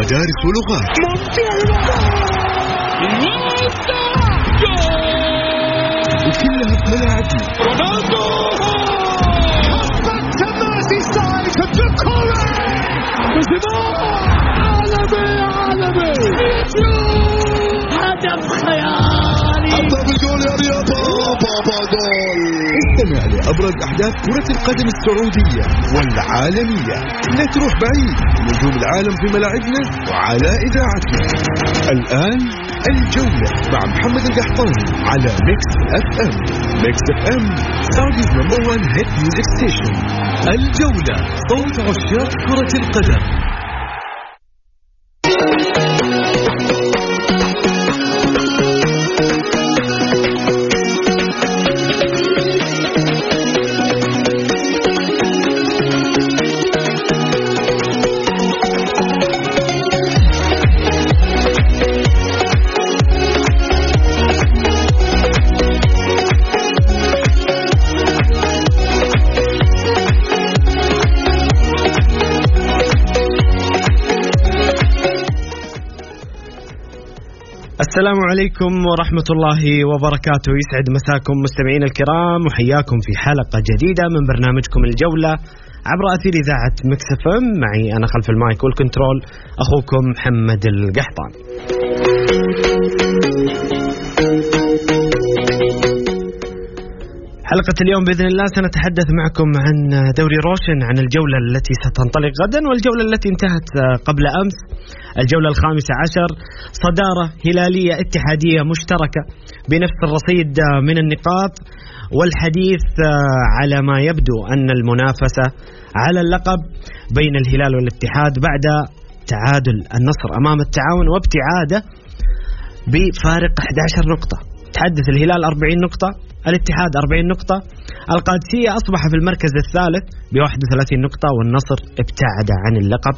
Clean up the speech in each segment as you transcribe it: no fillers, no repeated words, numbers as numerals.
مدارس ولغات. وكلها بملاعبنا. رونالدو عالمي هدف خيالي. حطها بالجول يا رياض. بابا جول. استمع لأبرز أحداث كرة القدم السعودية والعالمية. لا تروح بعيد، نجوم العالم في ملاعبنا وعلى إذاعتنا. الآن الجولة مع محمد القحطاني على ميكس اف ام. ميكس اف ام سعوديز نمبر 1 هيت ميوزك ستيشن. الجولة، صوت عشاق كرة القدم. السلام عليكم ورحمة الله وبركاته. يسعد مساكم مستمعين الكرام، وحياكم في حلقة جديدة من برنامجكم الجولة عبر أثير إذاعة ميكس اف ام. معي أنا خلف المايك والكنترول أخوكم محمد القحطان. حلقة اليوم بإذن الله سنتحدث معكم عن دوري روشن، عن الجولة التي ستنطلق غدا والجولة التي انتهت قبل أمس، الجولة 15. صدارة هلالية اتحادية مشتركة بنفس الرصيد من النقاط، والحديث على ما يبدو أن المنافسة على اللقب بين الهلال والاتحاد بعد تعادل النصر أمام التعاون وابتعاده بفارق 11 نقطة. تحدث الهلال 40 نقطة، الاتحاد 40 نقطة، القادسية أصبح في المركز الثالث ب31 نقطة، والنصر ابتعد عن اللقب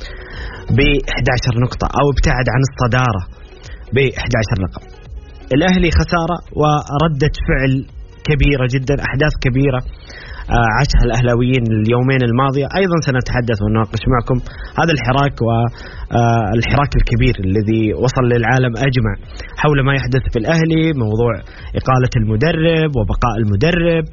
ب11 نقطة أو ابتعد عن الصدارة ب11 نقطة. الأهلي خسارة وردة فعل كبيرة جدا، أحداث كبيرة عاشها الأهلاويين اليومين الماضية. أيضا سنتحدث ونناقش معكم هذا الحراك والحراك الكبير الذي وصل للعالم أجمع حول ما يحدث في الأهلي، موضوع إقالة المدرب وبقاء المدرب،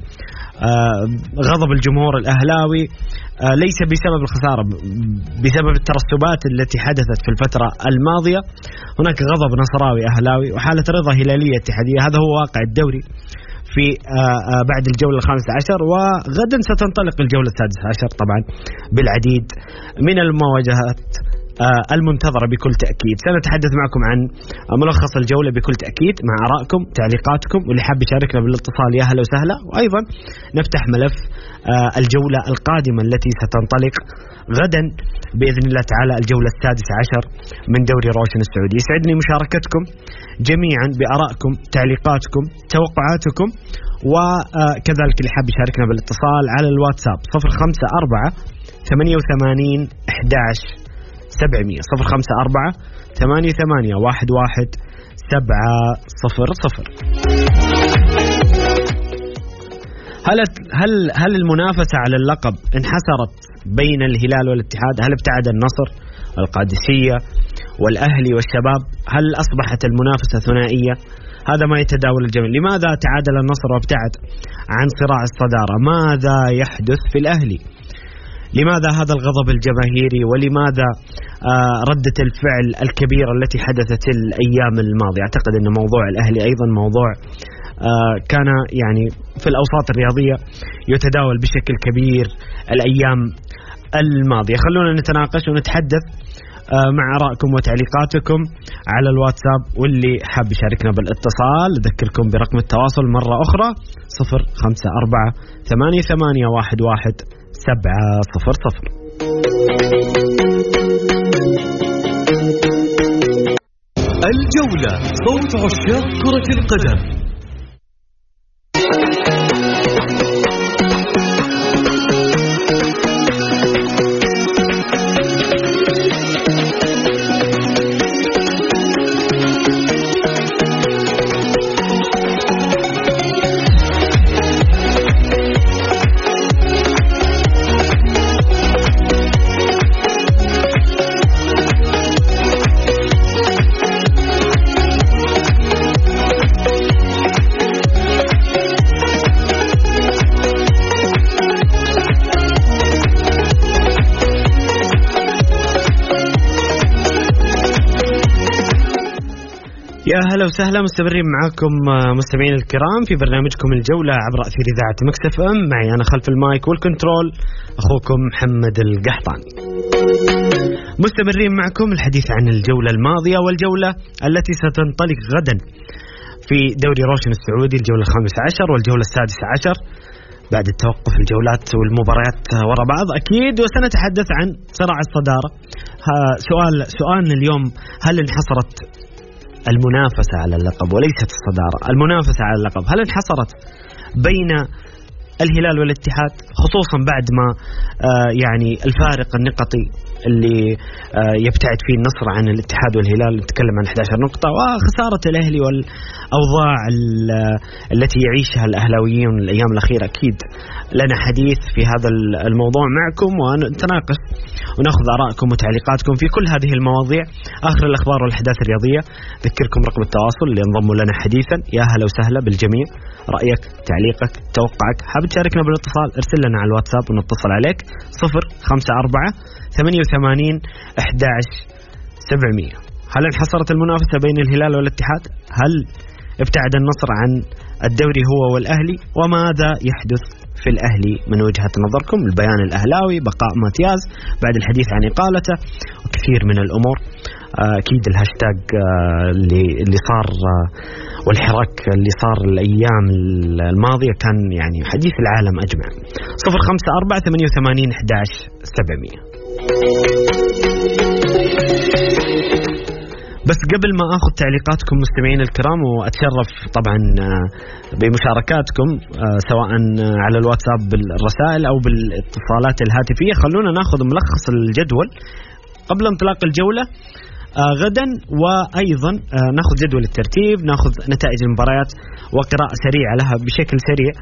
غضب الجمهور الأهلاوي ليس بسبب الخسارة، بسبب الترسبات التي حدثت في الفترة الماضية. هناك غضب نصراوي أهلاوي وحالة رضا هلالية اتحادية. هذا هو واقع الدوري في بعد الجولة 15، وغدا ستنطلق الجولة 16 طبعا بالعديد من المواجهات المنتظرة بكل تأكيد. سنتحدث معكم عن ملخص الجولة بكل تأكيد مع آرائكم تعليقاتكم، واللي حاب يشاركنا بالاتصال يا أهلا وسهلا. وأيضا نفتح ملف الجولة القادمة التي ستنطلق غدا بإذن الله تعالى، الجولة 16 من دوري روشن السعودي. يسعدني مشاركتكم جميعا بآرائكم تعليقاتكم توقعاتكم، وكذلك اللي حاب يشاركنا بالاتصال على الواتساب 054 88 11 700 054 88 11 700. هل المنافسة على اللقب انحسرت بين الهلال والاتحاد؟ هل ابتعد النصر والقادسية والأهلي والشباب؟ هل أصبحت المنافسة ثنائية؟ هذا ما يتداول الجميع. لماذا تعادل النصر وابتعد عن صراع الصدارة؟ ماذا يحدث في الأهلي؟ لماذا هذا الغضب الجماهيري؟ ولماذا ردة الفعل الكبيرة التي حدثت الأيام الماضية؟ أعتقد أن موضوع الأهلي أيضا موضوع كان يعني في الأوساط الرياضية يتداول بشكل كبير الأيام الماضية. خلونا نتناقش ونتحدث مع آرائكم وتعليقاتكم على الواتساب، واللي حاب يشاركنا بالاتصال أذكركم برقم التواصل مرة أخرى 054 88 11 700. الجولة، صوت عشاق كرة القدم. يا هلا وسهلا، مستمرين معاكم مستمعين الكرام في برنامجكم الجولة عبر أثير إذاعة مكس اف ام. معي أنا خلف المايك والكنترول أخوكم محمد القحطاني. مستمرين معكم الحديث عن الجولة الماضية والجولة التي ستنطلق غدا في دوري روشن السعودي، الجولة 15 والجولة 16 بعد التوقف الجولات والمباريات وراء بعض أكيد. وسنتحدث عن صراع الصدارة. سؤالنا اليوم: هل انحصرت المنافسة على اللقب وليست الصدارة؟ المنافسة على اللقب هل انحصرت بين الهلال والاتحاد، خصوصا بعد ما يعني الفارق النقطي اللي يبتعد فيه النصر عن الاتحاد والهلال، نتكلم عن 11 نقطة، وخسارة الأهلي والأوضاع التي يعيشها الأهلاويين الأيام الأخيرة. أكيد لنا حديث في هذا الموضوع معكم ونتناقش ونأخذ آرائكم وتعليقاتكم في كل هذه المواضيع، آخر الأخبار والأحداث الرياضية. ذكركم رقم التواصل اللي انضموا لنا حديثا. يا هلا وسهلا بالجميع، رأيك، تعليقك، توقعك، حاب تشاركنا بالاتصال ارسل لنا على الواتساب ونتصل عليك 054-88-11-700. هل انحصرت المنافسة بين الهلال والاتحاد؟ هل ابتعد النصر عن الدوري هو والأهلي؟ وماذا يحدث في الأهلي من وجهة نظركم؟ البيان الأهلاوي، بقاء ماتياز بعد الحديث عن إقالته، وكثير من الأمور. أكيد الهاشتاج اللي صار والحراك اللي صار الأيام الماضية كان يعني حديث العالم أجمع. 054-88-11-700. بس قبل ما أخذ تعليقاتكم مستمعين الكرام، وأتشرف طبعا بمشاركاتكم سواء على الواتساب بالرسائل أو بالاتصالات الهاتفية، خلونا نأخذ ملخص الجدول قبل انطلاق الجولة غدا، وأيضا نأخذ جدول الترتيب، نأخذ نتائج المباريات وقراءة سريعة لها بشكل سريع.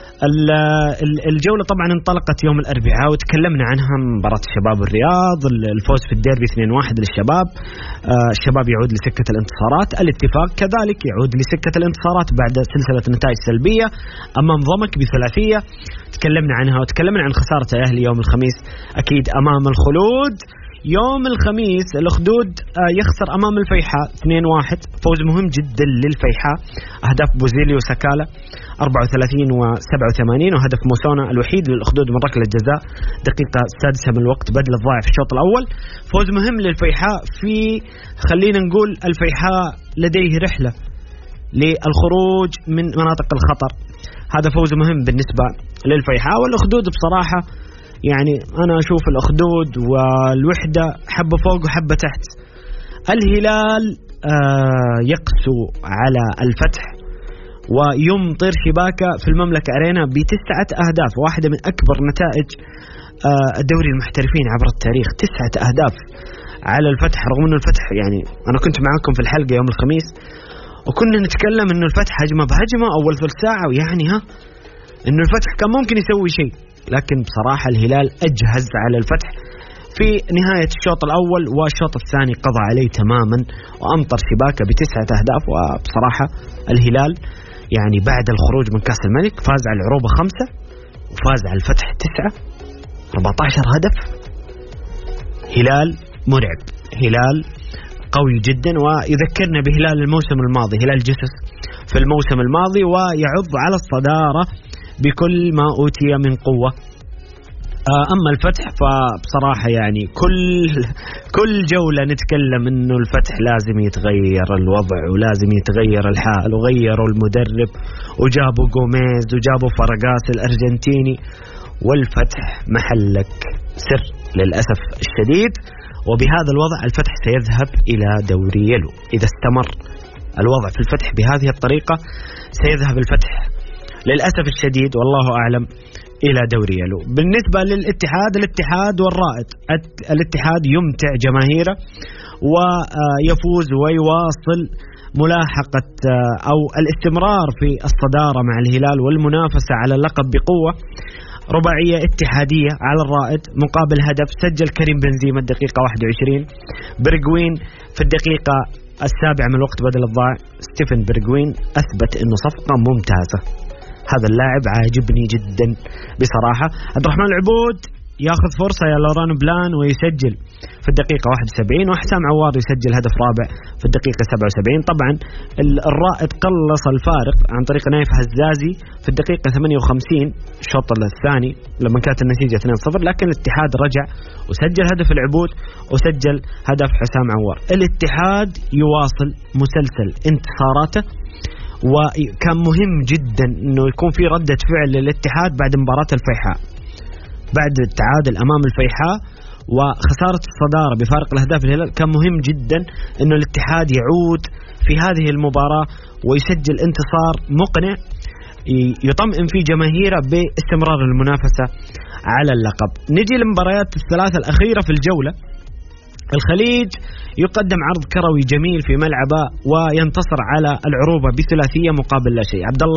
الجولة طبعا انطلقت يوم الأربعاء وتكلمنا عنها، مباراة الشباب والرياض، الفوز في الديربي 2-1 للشباب. الشباب يعود لسكة الانتصارات، الاتفاق كذلك يعود لسكة الانتصارات بعد سلسلة نتائج سلبية أمام ضمك بثلاثية تكلمنا عنها، وتكلمنا عن خسارة الأهلي يوم الخميس أكيد أمام الخلود. يوم الخميس الأخدود يخسر أمام الفيحاء 2-1، فوز مهم جدا للفيحاء، أهداف بوزيلي وسكالة 34 و87، وهدف موسونا الوحيد للأخدود من ركلة جزاء دقيقة 6 من الوقت بدل الضائع في الشوط الأول. فوز مهم للفيحاء، في خلينا نقول الفيحاء لديه رحلة للخروج من مناطق الخطر، هذا فوز مهم بالنسبة للفيحاء. والأخدود بصراحة يعني أنا أشوف الأخدود والوحدة حبة فوق وحبة تحت. الهلال يقسو على الفتح ويمطر شباكة في المملكة أرينا ب9 أهداف، واحدة من أكبر نتائج الدوري المحترفين عبر التاريخ، 9 أهداف على الفتح. رغم أنه الفتح يعني أنا كنت معكم في الحلقة يوم الخميس وكنا نتكلم أنه الفتح هجمة بهجمة أول ثلث ساعة، ويعني أنه الفتح كان ممكن يسوي شيء، لكن بصراحة الهلال أجهز على الفتح في نهاية الشوط الأول، والشوط الثاني قضى عليه تماما وأمطر شباكة ب9 أهداف. وبصراحة الهلال يعني بعد الخروج من كأس الملك فاز على العروبة 5 وفاز على الفتح 9، 14 هدف. هلال مرعب، هلال قوي جدا، ويذكرنا بهلال الموسم الماضي، هلال جسس في الموسم الماضي، ويعض على الصدارة بكل ما أوتي من قوة. أما الفتح فبصراحة يعني كل جولة نتكلم إنه الفتح لازم يتغير الوضع ولازم يتغير الحال، وغيروا المدرب وجابوا غوميز وجابوا فرغاس الأرجنتيني، والفتح محلك سر للأسف الشديد. وبهذا الوضع الفتح سيذهب إلى دوري يلو، إذا استمر الوضع في الفتح بهذه الطريقة سيذهب الفتح للأسف الشديد والله أعلم إلى دوري يلو. بالنسبة الاتحاد والرائد، الاتحاد يمتع جماهيره ويفوز ويواصل ملاحقة أو الاستمرار في الصدارة مع الهلال والمنافسة على اللقب بقوة. رباعية اتحادية على الرائد مقابل هدف، سجل كريم بنزيما الدقيقة 21، برغوين في الدقيقة 7 من الوقت بدل الضائع. ستيفن برغوين أثبت أنه صفقة ممتازة، هذا اللاعب عاجبني جدا بصراحة. عبد الرحمن العبود ياخذ فرصة يا لوران بلان ويسجل في الدقيقة 71، وحسام عوار يسجل هدف رابع في الدقيقة 77. طبعا الرائد قلص الفارق عن طريق نايف هزازي في الدقيقة 58 الشوط الثاني لما كانت النتيجة 2-0، لكن الاتحاد رجع وسجل هدف العبود وسجل هدف حسام عوار. الاتحاد يواصل مسلسل انتصاراته، وكان مهم جدا انه يكون في ردة فعل للاتحاد بعد مباراة الفيحاء، بعد التعادل امام الفيحاء وخسارة الصدارة بفارق الاهداف الهلال. كان مهم جدا انه الاتحاد يعود في هذه المباراة ويسجل انتصار مقنع يطمئن في جماهيره باستمرار المنافسة على اللقب. نجي للمباريات الثلاثة الأخيرة في الجولة. الخليج يقدم عرض كروي جميل في ملعبه وينتصر على العروبة بثلاثية مقابل لا شيء. عبد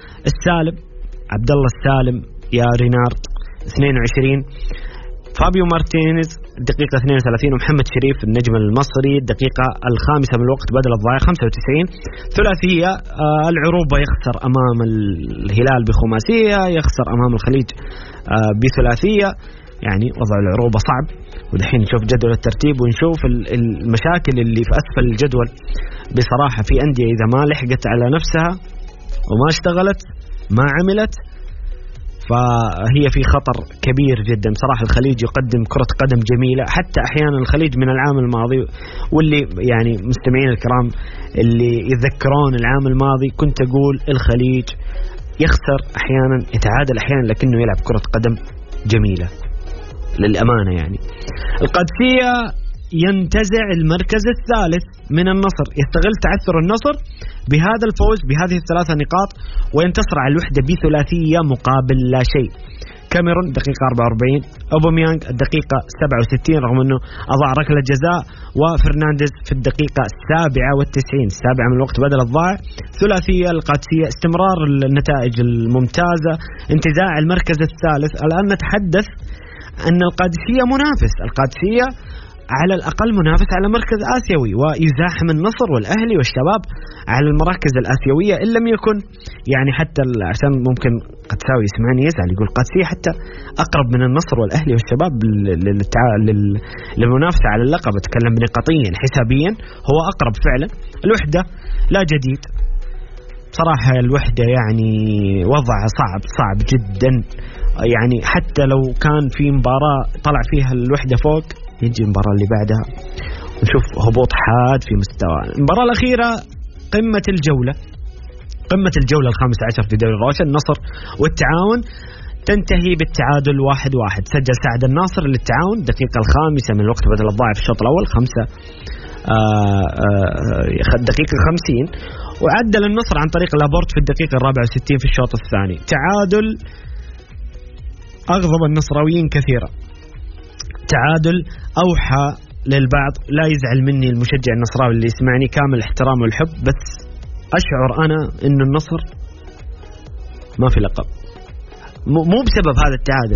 الله السالم يا رينارد 22، فابيو مارتينيز الدقيقة 32، ومحمد شريف النجم المصري الدقيقة 5 من الوقت بدل الضائع 95. ثلاثية. العروبة يخسر أمام الهلال بخماسية، يخسر أمام الخليج بثلاثية. يعني وضع العروبة صعب، ودحين نشوف جدول الترتيب ونشوف المشاكل اللي في أسفل الجدول. بصراحة في أندية إذا ما لحقت على نفسها وما اشتغلت ما عملت فهي في خطر كبير جدا. بصراحة الخليج يقدم كرة قدم جميلة، حتى أحيانا الخليج من العام الماضي، واللي يعني مستمعين الكرام اللي يتذكرون العام الماضي كنت أقول الخليج يخسر أحيانا يتعادل أحيانا، لكنه يلعب كرة قدم جميلة للأمانة. يعني القادسية ينتزع المركز الثالث من النصر، يستغل تعثر النصر بهذا الفوز بهذه الثلاثة نقاط وينتصر على الوحدة بثلاثية مقابل لا شيء. كاميرون دقيقة 44، أوباميانغ الدقيقة 67 رغم أنه أضاع ركلة جزاء، وفرنانديز في الدقيقة 97 السابعة من الوقت بدل الضائع. ثلاثية القادسية، استمرار النتائج الممتازة، انتزاع المركز الثالث. الآن نتحدث أن القادسية منافس، القادسية على الأقل منافس على مركز آسيوي، ويزاحم النصر والأهلي والشباب على المراكز الآسيوية إن لم يكن يعني حتى عشان ممكن قد ساوي يسمعني يزعل يقول قادسية حتى أقرب من النصر والأهلي والشباب للمنافسة على اللقب. أتكلم نقطيا حسابيا هو أقرب فعلا. الوحدة لا جديد بصراحة، الوحدة يعني وضع صعب جدا. يعني حتى لو كان في مباراة طلع فيها الوحدة فوق يجي المباراة اللي بعدها ونشوف هبوط حاد في مستوى. المباراة الأخيرة قمة الجولة 15 في دوري روشن، النصر والتعاون، تنتهي بالتعادل 1-1. سجل سعد الناصر للتعاون الدقيقة 5 من الوقت بدل الضائع في الشوط الأول 5 دقيقة 50، وعدل النصر عن طريق لابورت في الدقيقة 64 في الشوط الثاني. تعادل أغضب النصراويين كثيرا، تعادل أوحى للبعض. لا يزعل مني المشجع النصراوي اللي يسمعني، كامل الاحترام والحب، بس أشعر أنا إن النصر ما في لقب، مو بسبب هذا التعادل.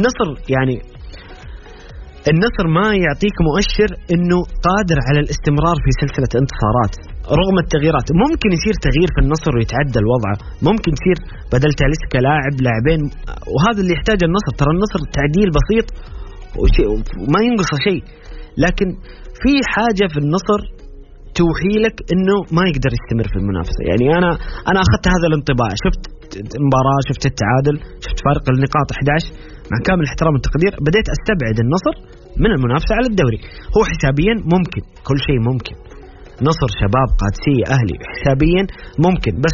النصر ما يعطيك مؤشر إنه قادر على الاستمرار في سلسلة انتصارات رغم التغييرات. ممكن يصير تغيير في النصر ويتعدل وضعه، ممكن يصير بدل تاليسكا لاعبين، وهذا اللي يحتاج النصر. ترى النصر تعديل بسيط وما ينقص شيء، لكن في حاجة في النصر توحي لك إنه ما يقدر يستمر في المنافسة. يعني أنا أخذت هذا الانطباع، شفت مباراة، شفت التعادل، شفت فارق النقاط 11، مع كامل الاحترام والتقدير بديت أستبعد النصر من المنافسة على الدوري. هو حسابيا ممكن، كل شيء ممكن، نصر شباب قادسية أهلي حسابيا ممكن، بس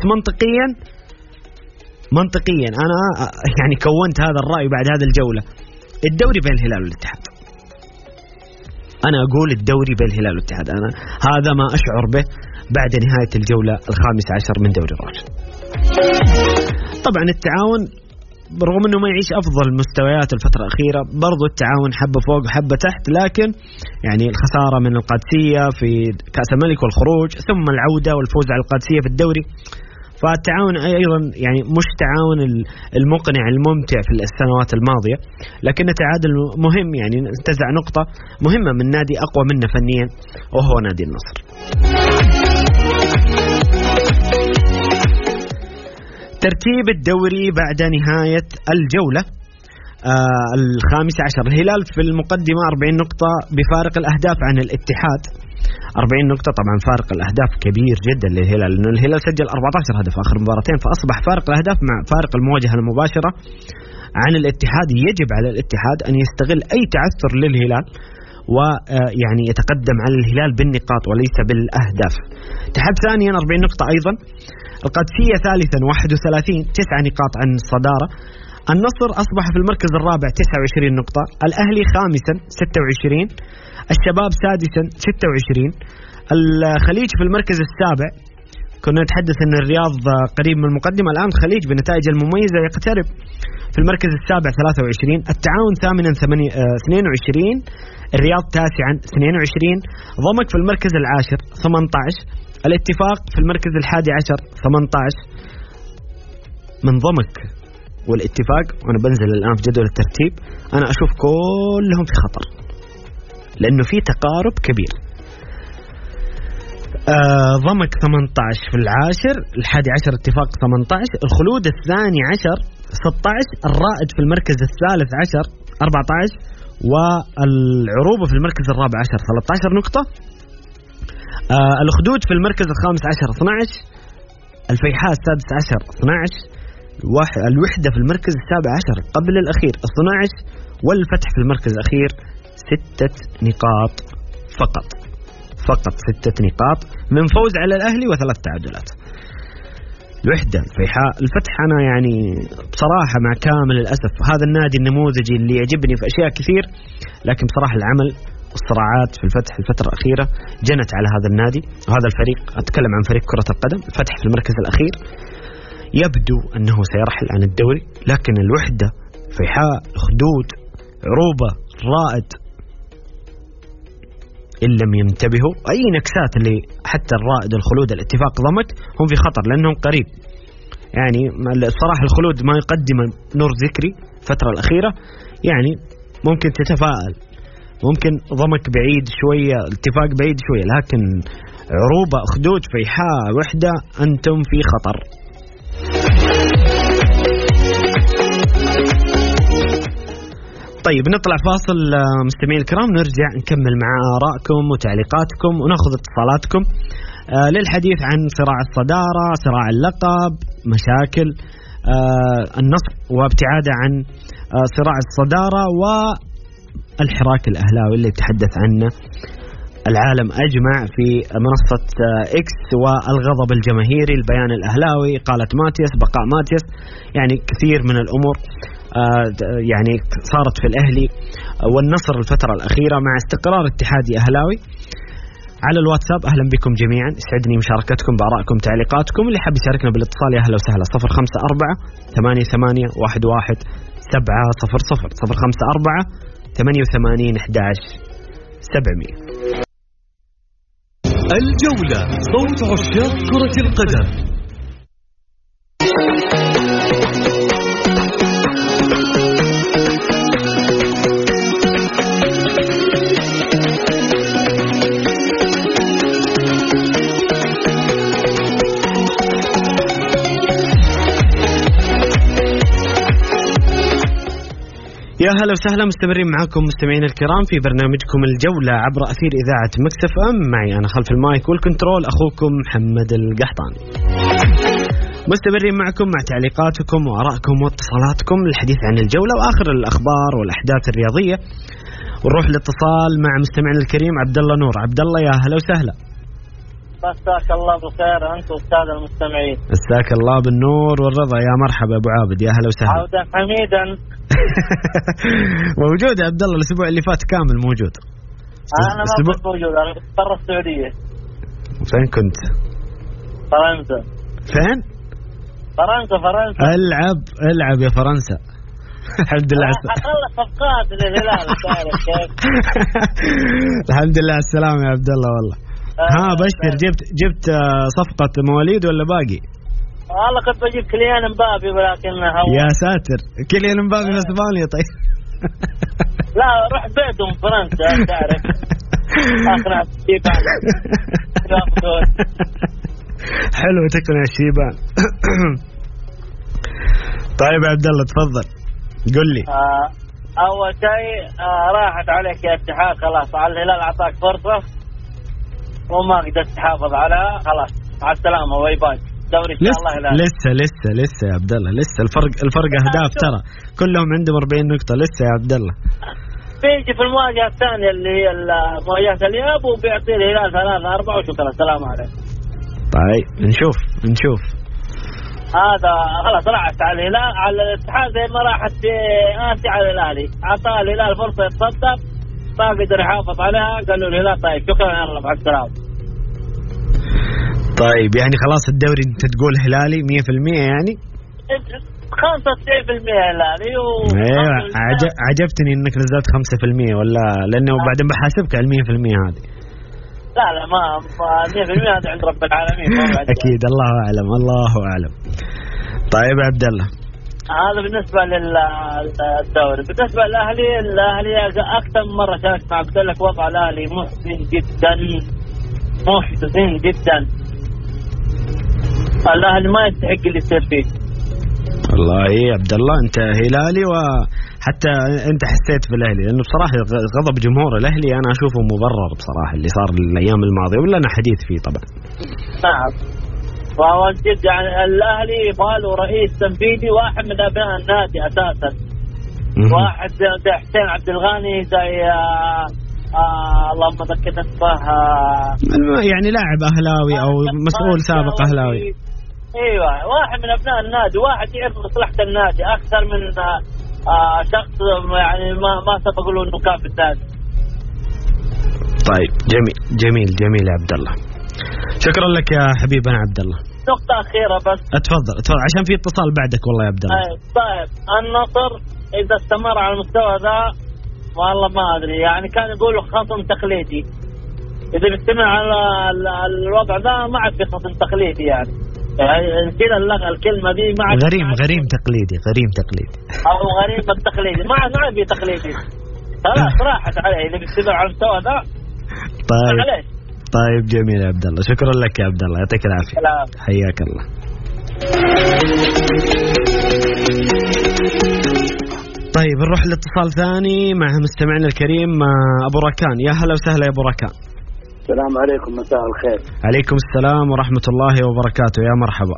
منطقيا أنا يعني كونت هذا الرأي بعد هذا الجولة. الدوري بين الهلال والاتحاد، أنا أقول الدوري بين الهلال والاتحاد، أنا هذا ما أشعر به بعد نهاية الجولة 15 من دوري روشن. طبعا التعاون رغم أنه ما يعيش أفضل مستويات الفترة الأخيرة، برضو التعاون حبة فوق وحبة تحت، لكن يعني الخسارة من القادسية في كأس الملك والخروج، ثم العودة والفوز على القادسية في الدوري. فالتعاون أيضا يعني مش تعاون المقنع الممتع في السنوات الماضية، لكن تعادل مهم، يعني انتزع نقطة مهمة من نادي أقوى منه فنيا وهو نادي النصر. ترتيب الدوري بعد نهاية الجولة. الخامس عشر الهلال في المقدمة 40 نقطة بفارق الأهداف عن الاتحاد 40 نقطة. طبعا فارق الأهداف كبير جدا للهلال، لأن الهلال سجل 14 هدف آخر مباراتين، فأصبح فارق الأهداف مع فارق المواجهة المباشرة عن الاتحاد. يجب على الاتحاد أن يستغل أي تعثر للهلال ويعني يتقدم على الهلال بالنقاط وليس بالأهداف. اتحاد ثانيا 40 نقطة أيضا. القادسية ثالثا 31 9 نقاط عن الصدارة. النصر أصبح في المركز الرابع 29 نقطة. الأهلي خامسا 26. الشباب سادسا 26. الخليج في المركز السابع. كنا نتحدث أن الرياض قريب من المقدمة، الآن الخليج بنتائج المميزة يقترب في المركز السابع 23. التعاون ثامنا 22. الرياض تاسعا 22. ضمك في المركز العاشر 18. الاتفاق في المركز الحادي عشر 18. من ضمك والاتفاق وأنا بنزل الآن في جدول الترتيب أنا أشوف كلهم في خطر لأنه في تقارب كبير. ضمك 18 في العاشر، الحادي عشر اتفاق 18، الخلود الثاني عشر 16، الرائد في المركز الثالث عشر 14، والعروبة في المركز الرابع عشر 13 نقطة. الأخدود في المركز الخامس عشر 12، الفيحاء السادس عشر 12، الوحدة في المركز السابع عشر قبل الأخير 12، والفتح في المركز الأخير 6 نقاط فقط 6 نقاط من فوز على الأهلي و3 تعادلات. الوحدة، الفيحاء، الفتح، أنا يعني بصراحة مع كامل الأسف هذا النادي النموذجي اللي يعجبني في أشياء كثير، لكن بصراحة العمل والصراعات في الفتح الفترة الأخيرة جنت على هذا النادي وهذا الفريق. أتكلم عن فريق كرة القدم. الفتح في المركز الأخير يبدو أنه سيرحل عن الدوري، لكن الوحدة، فيحاء، خدود، عروبة، رائد، إن لم ينتبهوا أي نكسات اللي حتى الرائد، الخلود، الاتفاق، ضمك هم في خطر لأنهم قريب. يعني الصراحة الخلود ما يقدم نور ذكري الفترة الأخيرة، يعني ممكن تتفائل، ممكن ضمك بعيد شوية، الاتفاق بعيد شوية، لكن عروبة، خدود، فيحاء، وحدة، أنتم في خطر. طيب نطلع فاصل مستمعين الكرام، نرجع نكمل مع آرائكم وتعليقاتكم ونأخذ اتصالاتكم للحديث عن صراع الصدارة، صراع اللقب، مشاكل النصر وابتعاده عن صراع الصدارة، والحراك الأهلاوي اللي تحدث عنه العالم أجمع في منصة إكس، والغضب الجماهيري، البيان الأهلاوي، قالت ماتياس، بقاء ماتياس، يعني كثير من الأمور يعني صارت في الأهلي والنصر الفترة الأخيرة مع استقرار اتحادي أهلاوي. على الواتساب أهلا بكم جميعا، يسعدني مشاركتكم بآرائكم تعليقاتكم. اللي حاب يشاركنا بالاتصال يا أهلا وسهلا 054 88 11 700 054 88 11 700. الجولة، صوت عشاق كرة القدم. يا هلا وسهلا، مستمرين معكم مستمعين الكرام في برنامجكم الجولة عبر أثير إذاعة مكس اف ام. معي أنا خلف المايك والكنترول أخوكم محمد القحطاني. مستمرين معكم مع تعليقاتكم وآرائكم واتصالاتكم للحديث عن الجولة وآخر الأخبار والأحداث الرياضية. ونروح للاتصال مع مستمعنا الكريم عبد الله نور. عبد الله يا هلا وسهلا. مساك الله بالخير أنت والسادة المستمعين. مساك الله بالنور والرضا، يا مرحبا أبو عابد، يا هلا وسهلا. عودا حميدا. موجود يا عبد الله، الأسبوع اللي فات كامل موجود. أنا ما كنت موجود، أنا كنت برا السعودية. فين كنت؟ فرنسا. فين؟ فرنسا. العب يا فرنسا. الحمد لله. أخلص صفقات للهلال تعرف كيف. الحمد لله على السلامة يا عبد الله والله. ها بشر، جبت صفقة مواليد ولا باقي؟ والله كنت بجيب كيليان مبابي ولكن يا ساتر، كيليان مبابي من اسبانيا. طيب لا روح بيتهم فرنسا تعرف. اقنع شيبان. حلو تقنع شيبان. طيب يا عبد الله تفضل. قل لي. أول شيء راحت عليك يا اتحاد، خلاص على الهلال أعطاك فرصة وما قدرت تحافظ عليها، خلاص مع السلامة باي باي. دوري إن شاء الله هلال. لسه يا عبد الله، لسه الفرق أهداف ترى، كلهم عندهم 40 نقطة لسه يا عبد الله. بيجي في المواجهة الثانية اللي هي مواجهة الإياب وبيعطي الهلال 3-4 وشكرا السلام عليكم. طيب نشوف هذا خلاص راحت على الهلال على الاتحاد زي ما راحت في آسيا على الهلالي، أعطاه الهلال فرصة يتصدر ما قدر يحافظ عليها، قال له الهلال طيب شكرا يلا مع السلامة. طيب يعني خلاص الدوري انت تقول هلالي 100% يعني 95% هلالي عجبتني انك نزلت 5% ولا لانه بعدين بحاسبك على 100% هذه. لا ما 100% هذا عند رب العالمين. اكيد الله اعلم. طيب عبد الله هذا بالنسبة للدوري. بالنسبة للأهلي أكثر من مرة شاركت مع عبد الله، وضع الأهلي محزن جدا. الأهلي ما يستحق اللي يصير فيه. والله يا عبد الله انت هلالي، وحتى انت حسيت في الاهلي لانه بصراحه غضب جمهور الاهلي انا اشوفه مبرر بصراحه اللي صار الايام الماضيه، ولا انا حديث فيه طبعا. نعم فهو جد يعني الاهلي يبغى له رئيس تنفيذي واحد من ابناء النادي اساسا، واحد زي حسين عبد الغاني زي اللهم ذكرنا اسمه يعني لاعب اهلاوي او مسؤول سابق اهلاوي. ايوه واحد من ابناء النادي، واحد يعرف مصلحه النادي اكثر من شخص يعني ما سبق له انه كان في النادي. طيب جميل يا عبد الله، شكرا لك يا حبيبنا عبد الله. نقطه اخيره بس. اتفضل عشان في اتصال بعدك والله يا عبد الله. طيب النصر اذا استمر على المستوى ذا والله ما ادري، يعني كان يقولوا خصم تقليدي، اذا بيستمر على الوضع ذا ما عاد في خصم تقليدي يعني كذا اللغة الكلمة دي ما عاد غريم تقليدي او غريم التقليدي ما عاد في تقليدي، خلاص راحت عليه اللي بيستمر على المستوى ذا. طيب جميل يا عبد الله، شكرا لك يا عبد الله، يعطيك العافية. حياك الله. طيب نروح لاتصال ثاني مع مستمعنا الكريم أبو ركان. يا هلا وسهلا يا أبو ركان. السلام عليكم، مساء الخير. عليكم السلام ورحمة الله وبركاته، يا مرحبا.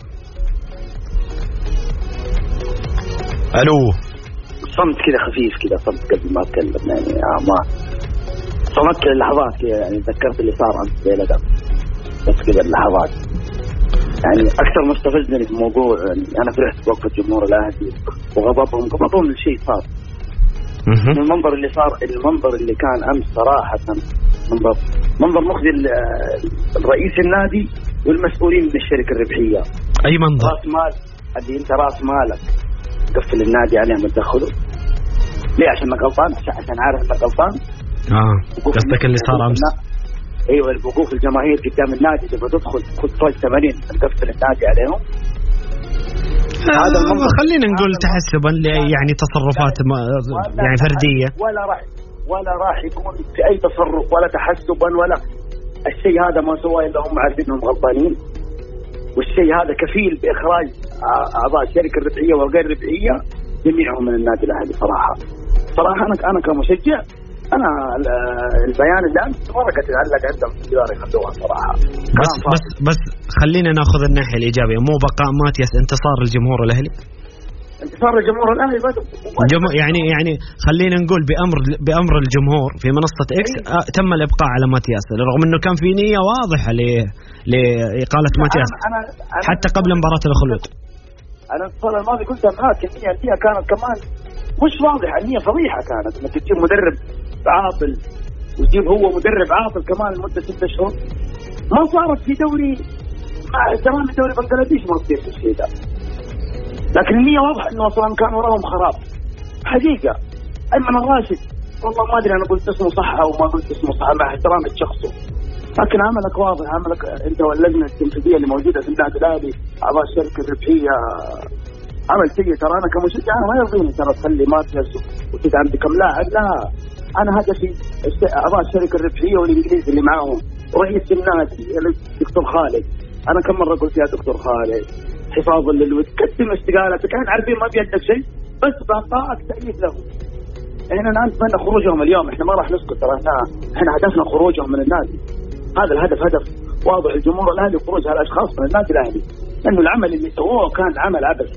ألو. صمت كذا خفيف كذا، صمت قبل ما أتكلم يعني ما صمت لحظات كذا، يعني ذكرت اللي صار أمس ليلة بس كذا اللحظات يعني أكثر ما استفزني في الموضوع. يعني أنا فرحت بوقفة جمهور الأهلي وغضبهم للشيء صار. المنظر اللي صار، المنظر اللي كان أمس صراحة منظر مخزي الرئيس النادي والمسؤولين من الشركة الربحية. أي منظر؟ رأس مال اللي أنت رأس مالك قفل النادي عليه ما تدخله ليه؟ عشان غلطان؟ عشان عارف انك غلطان؟ قصدك اللي صار أمس؟ ايوه الوقوف الجماهير قدام النادي تبغى تدخل خذ طول 80 نقفل النادي عليهم. هذا خلينا نقول تحسبا يعني تصرفات يعني فردية، ولا راح يكون في اي تصرف ولا تحسبا ولا الشيء هذا ما سواه الا هم عارفين انهم غلطانين، والشيء هذا كفيل باخراج اعضاء الشركه الربحيه والغير ربحيه جميعهم من النادي الاهلي. صراحه انا كمشجع انا البيان اللي امس ورقه تعلق عندهم في الجدار يخلوها صراحه. بس خلينا ناخذ الناحيه الايجابيه، مو بقاء ماتياس، انتصار الجمهور الاهلي. انتصار الجمهور الاهلي يعني خلينا نقول بامر الجمهور في منصه اكس تم الابقاء على ماتياس، رغم انه كان في نيه واضحه لاقاله ماتياس حتى قبل مباراه الخلود. انا الاتصال الماضي قلت معاك النيه كانت كمان مش واضحه، النيه فضيحه كانت انك تجيب مدرب عاطل وتجيب هو مدرب عاطل كمان لمده 6 شهور. ما صارت في دوري زمان، دوري بنغلاديش ما تصير في الشيء ده، لكن النية واضحة إنه أصلاً كان وراهم خراب حقيقة. أيمن الراشد والله ما أدري أنا قلت اسمه صح أو ما قلت اسمه صح مع احترامي لشخصه، لكن عملك واضح، عملك أنت واللجنة التنفيذية اللي موجودة في النادي الأهلي أعضاء الشركة الربحية عمل سيء. ترى أنا كمشجع أنا ما يرضيني ترى تخلي ماتياس وتدعم بكم لاعب، لا أنا هدفي أعضاء الشركة الربحية والإنجليز اللي معاهم ورئيس النادي دكتور خالد. أنا كم مرة قلت يا دكتور خالد حفاظا للود قدم استقالتك، كان عارفين ما بيدك شيء بس بقاءك تأييد له. احنا نتمنى خروجهم اليوم، احنا ما راح نسكت ترى، احنا هدفنا خروجهم من النادي. هذا الهدف هدف واضح الجمهور الاهلي، خروج هالاشخاص من النادي الاهلي، لانه العمل اللي سووه كان عمل عبث.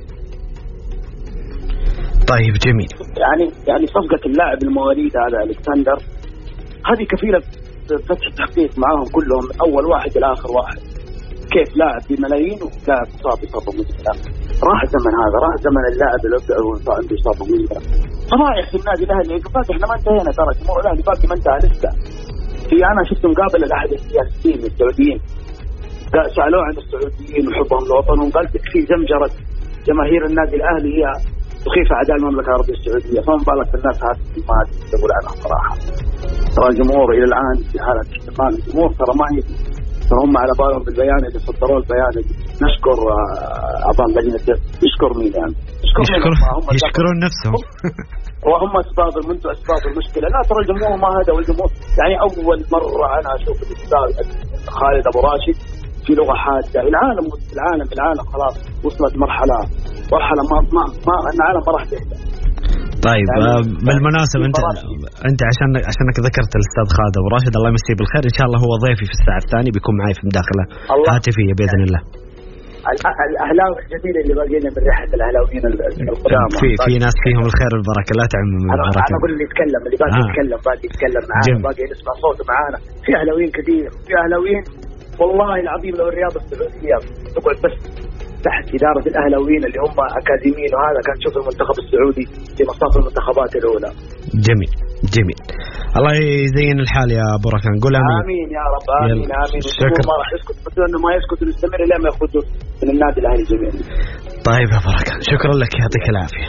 طيب جميل. يعني صفقة اللاعب المواليد هذا الكسندر هذه كفيلة فتح التحقيق معاهم كلهم من أول واحد إلى آخر واحد. كيف لاعب بملايين ولاعب إصابة مزمنة؟ راح زمن هذا، راح زمن اللاعب اللي عنده إصابة مزمنة. فضايح في النادي الأهلي، باقي إحنا ما انتهينا ترى، الجمهور الأهلي باقي ما انتهى لسه. أنا شفت مقابلة لأحد السياسيين السعوديين سألوه عن السعوديين وحبهم لوطنهم، قال تكفي زمجرة جماهير النادي الأهلي هي تخيف أعداء المملكة العربية السعودية، فما بالك بالناس هذه ما تقول عنها صراحة. ترى الجمهور إلى الآن في حالة احتمال، الجمهور ترى ما ترى هم على بالهم بالبيان اللي صدروا البيان. نشكر أعضاء لجنة، يشكر مين يعني؟ يشكرون نفسهم. وهم أسباب المشكلة. لا ترى الجمهور ما هذا، والجمهور يعني أول مرة أنا أشوف الأستاذ خالد أبو راشد في لغة حادة. العالم خلاص وصلت مرحلة ما العالم ما راح تهدى. طيب يعني بالمناسبة أنت عشانك ذكرت الأستاذ خالد أبو راشد، الله يمسيه بالخير، إن شاء الله هو ضيفي في الساعة الثانية، بيكون معي في مداخلة هاتفية بإذن الله. الأهلاوي الجميلة اللي باقيين من ريحة الأهلاويين القدامى، في ناس فيهم الخير والبركة، لا تعمم البركة. أنا أقول اللي يتكلم، اللي باقي يتكلم معانا، باقي نسمع صوته معانا. في أهلاويين كثير، في أهلاويين والله العظيم لو الرياضة السعودية تقعد بس تحت إدارة الأهلاويين اللي هم أكاديميين، وهذا كان تشوف المنتخب السعودي في مصاف المنتخبات الأولى. جميل. الله يزين الحال يا أبو ركان، قول آمين يا رب. آمين. والجمهور ما راح يسكت، بس إنه ما يسكت ونستمر إلى ما يأخذوا من النادي الأهلي جميعا. طيب يا أبو ركان، شكرا لك، يعطيك العافية.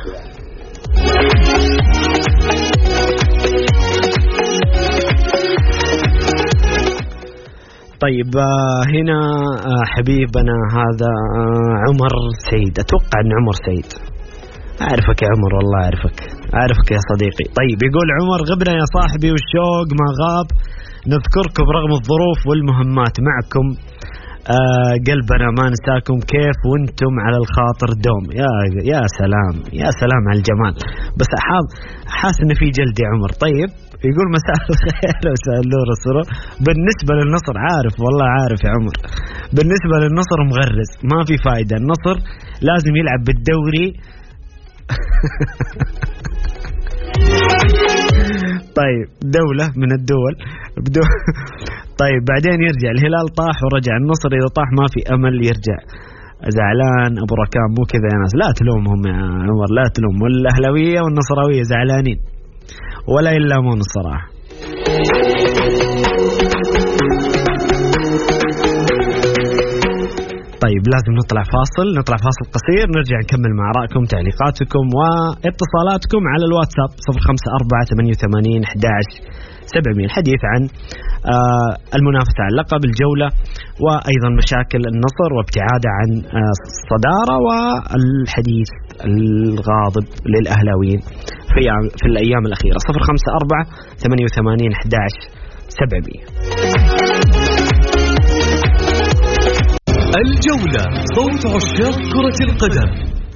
طيب هنا حبيبنا هذا عمر سيد، أتوقع أن عمر سيد، أعرفك يا عمر، والله أعرفك يا صديقي. طيب يقول عمر: غبنا يا صاحبي والشوق ما غاب، نذكركم رغم الظروف والمهمات، معكم قلبنا ما نساكم، كيف وانتم على الخاطر دوم. يا سلام على الجمال، بس حاس إن في جلد يا عمر. طيب يقول: مساء الخير ومساء النور السرور. بالنسبة للنصر والله عارف يا عمر، بالنسبة للنصر مغرز، ما في فايدة، النصر لازم يلعب بالدوري. طيب دولة من الدول طيب بعدين يرجع الهلال طاح ورجع، النصر إذا طاح ما في أمل يرجع. زعلان أبو ركان، مو كذا يا ناس، لا تلومهم يا عمر، لا تلوم، والأهلاوية والنصراوية زعلانين ولا يلامون الصراحة. طيب لازم نطلع فاصل قصير، نرجع نكمل مع آرائكم، تعليقاتكم واتصالاتكم على الواتساب 0548811700. الحديث عن المنافسة على لقب الجولة، وأيضا مشاكل النصر وابتعاده عن الصدارة، والحديث الغاضب للأهلاويين في الأيام الأخيرة. 0548811700. الجولة، صوت عشاق كرة القدم.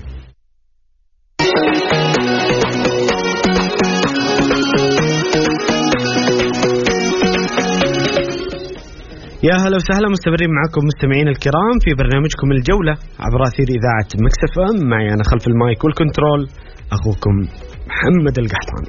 يا هلا وسهلا، مستمرين معكم مستمعين الكرام في برنامجكم الجولة عبر أثير إذاعة ميكس اف ام. معي أنا خلف المايك والكنترول أخوكم محمد القحطان.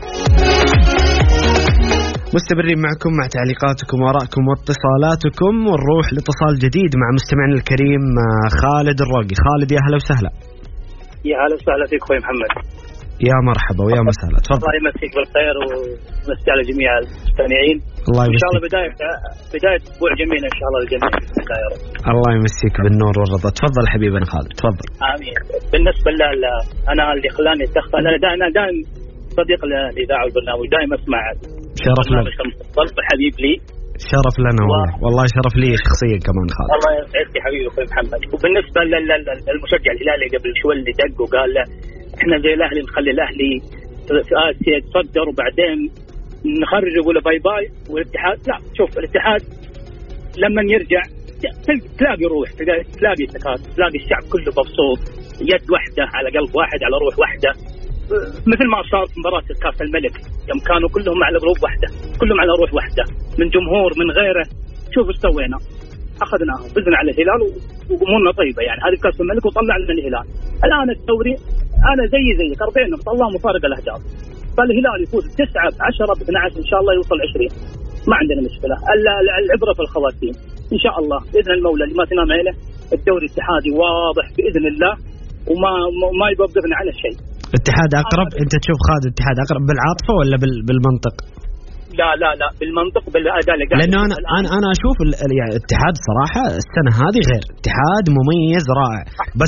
مستمرين معكم مع تعليقاتكم وآرائكم واتصالاتكم، ونروح لاتصال جديد مع مستمعنا الكريم خالد الروقي. خالد يا هلا وسهلا. يا هلا وسهلا فيك أخوي محمد. يا مرحبا ويا مسهلا، تفضل. الله يمسيك بالخير ومسي على جميع المستمعين. الله يمسيك. إن شاء الله بداية أسبوع جميل إن شاء الله للجميع. الله يمسيك بالنور والرضا. تفضل حبيبنا خالد، تفضل. آمين. بالنسبة أنا اللي خلاني أتدخل، أنا دائما صديق الإذاعة والبرنامج، دائما أسمع. شرف لنا. حبيب لي. شرف لنا والله شرف لي شخصيا كمان خالد. الله يسعدك حبيبي أخوي محمد. وبالنسبة للمشجع الهلالي قبل شوي اللي دق وقال له احنا زي الاهلي نخلي الاهلي في اسيا يتصدر وبعدين نخرج ولا باي باي، والاتحاد لا. شوف الاتحاد لما يرجع تلاقي روح، تلاقي تكاتف، تلاقي الشعب كله مبسوط، يد واحده على قلب واحد على روح واحده. مثل ما صار في مباراة كاس الملك يوم كانوا كلهم على جروب واحدة، كلهم على روح واحدة، من جمهور من غيره. شوف ايش سوينا، اخذناهم فزنا على الهلال وامورنا طيبة يعني. هذه كاس الملك وطلع لنا الهلال. الان الدوري انا زيك 40 نقطة اللهم فارق الاهداف، فالهلال يفوز 9 10 12 ان شاء الله يوصل 20، ما عندنا مشكلة. العبرة في الخواتيم ان شاء الله باذن المولى اللي ما تنام عليه. الدوري الاتحادي واضح باذن الله وما يوقفنا على شيء. الاتحاد اقرب، انت تشوف خالد الاتحاد اقرب بالعاطفة ولا بالمنطق؟ لا بالمنطق بالاداء. لانه انا اشوف يعني الاتحاد صراحة السنة هذه غير، اتحاد مميز رائع، بس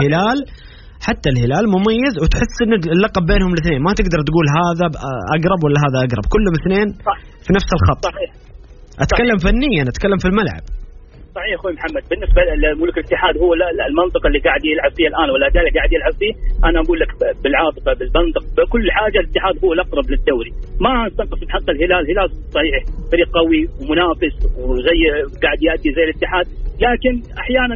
حتى الهلال مميز، وتحس ان اللقب بينهم الاثنين، ما تقدر تقول هذا اقرب ولا هذا اقرب، كلهم اثنين في نفس الخط. صحيح. اتكلم فنيا، اتكلم في الملعب. صحيح اخوي محمد. بالنسبه لملك الاتحاد هو المنطق اللي قاعد يلعب فيه الان والاداء اللي قاعد يلعب فيه، انا اقول لك بالعاطفه بالمنطق بكل حاجه الاتحاد هو الاقرب للدوري. ما ننتقص بحق الهلال صحيح فريق قوي ومنافس وزي قاعد يؤدي زي الاتحاد، لكن احيانا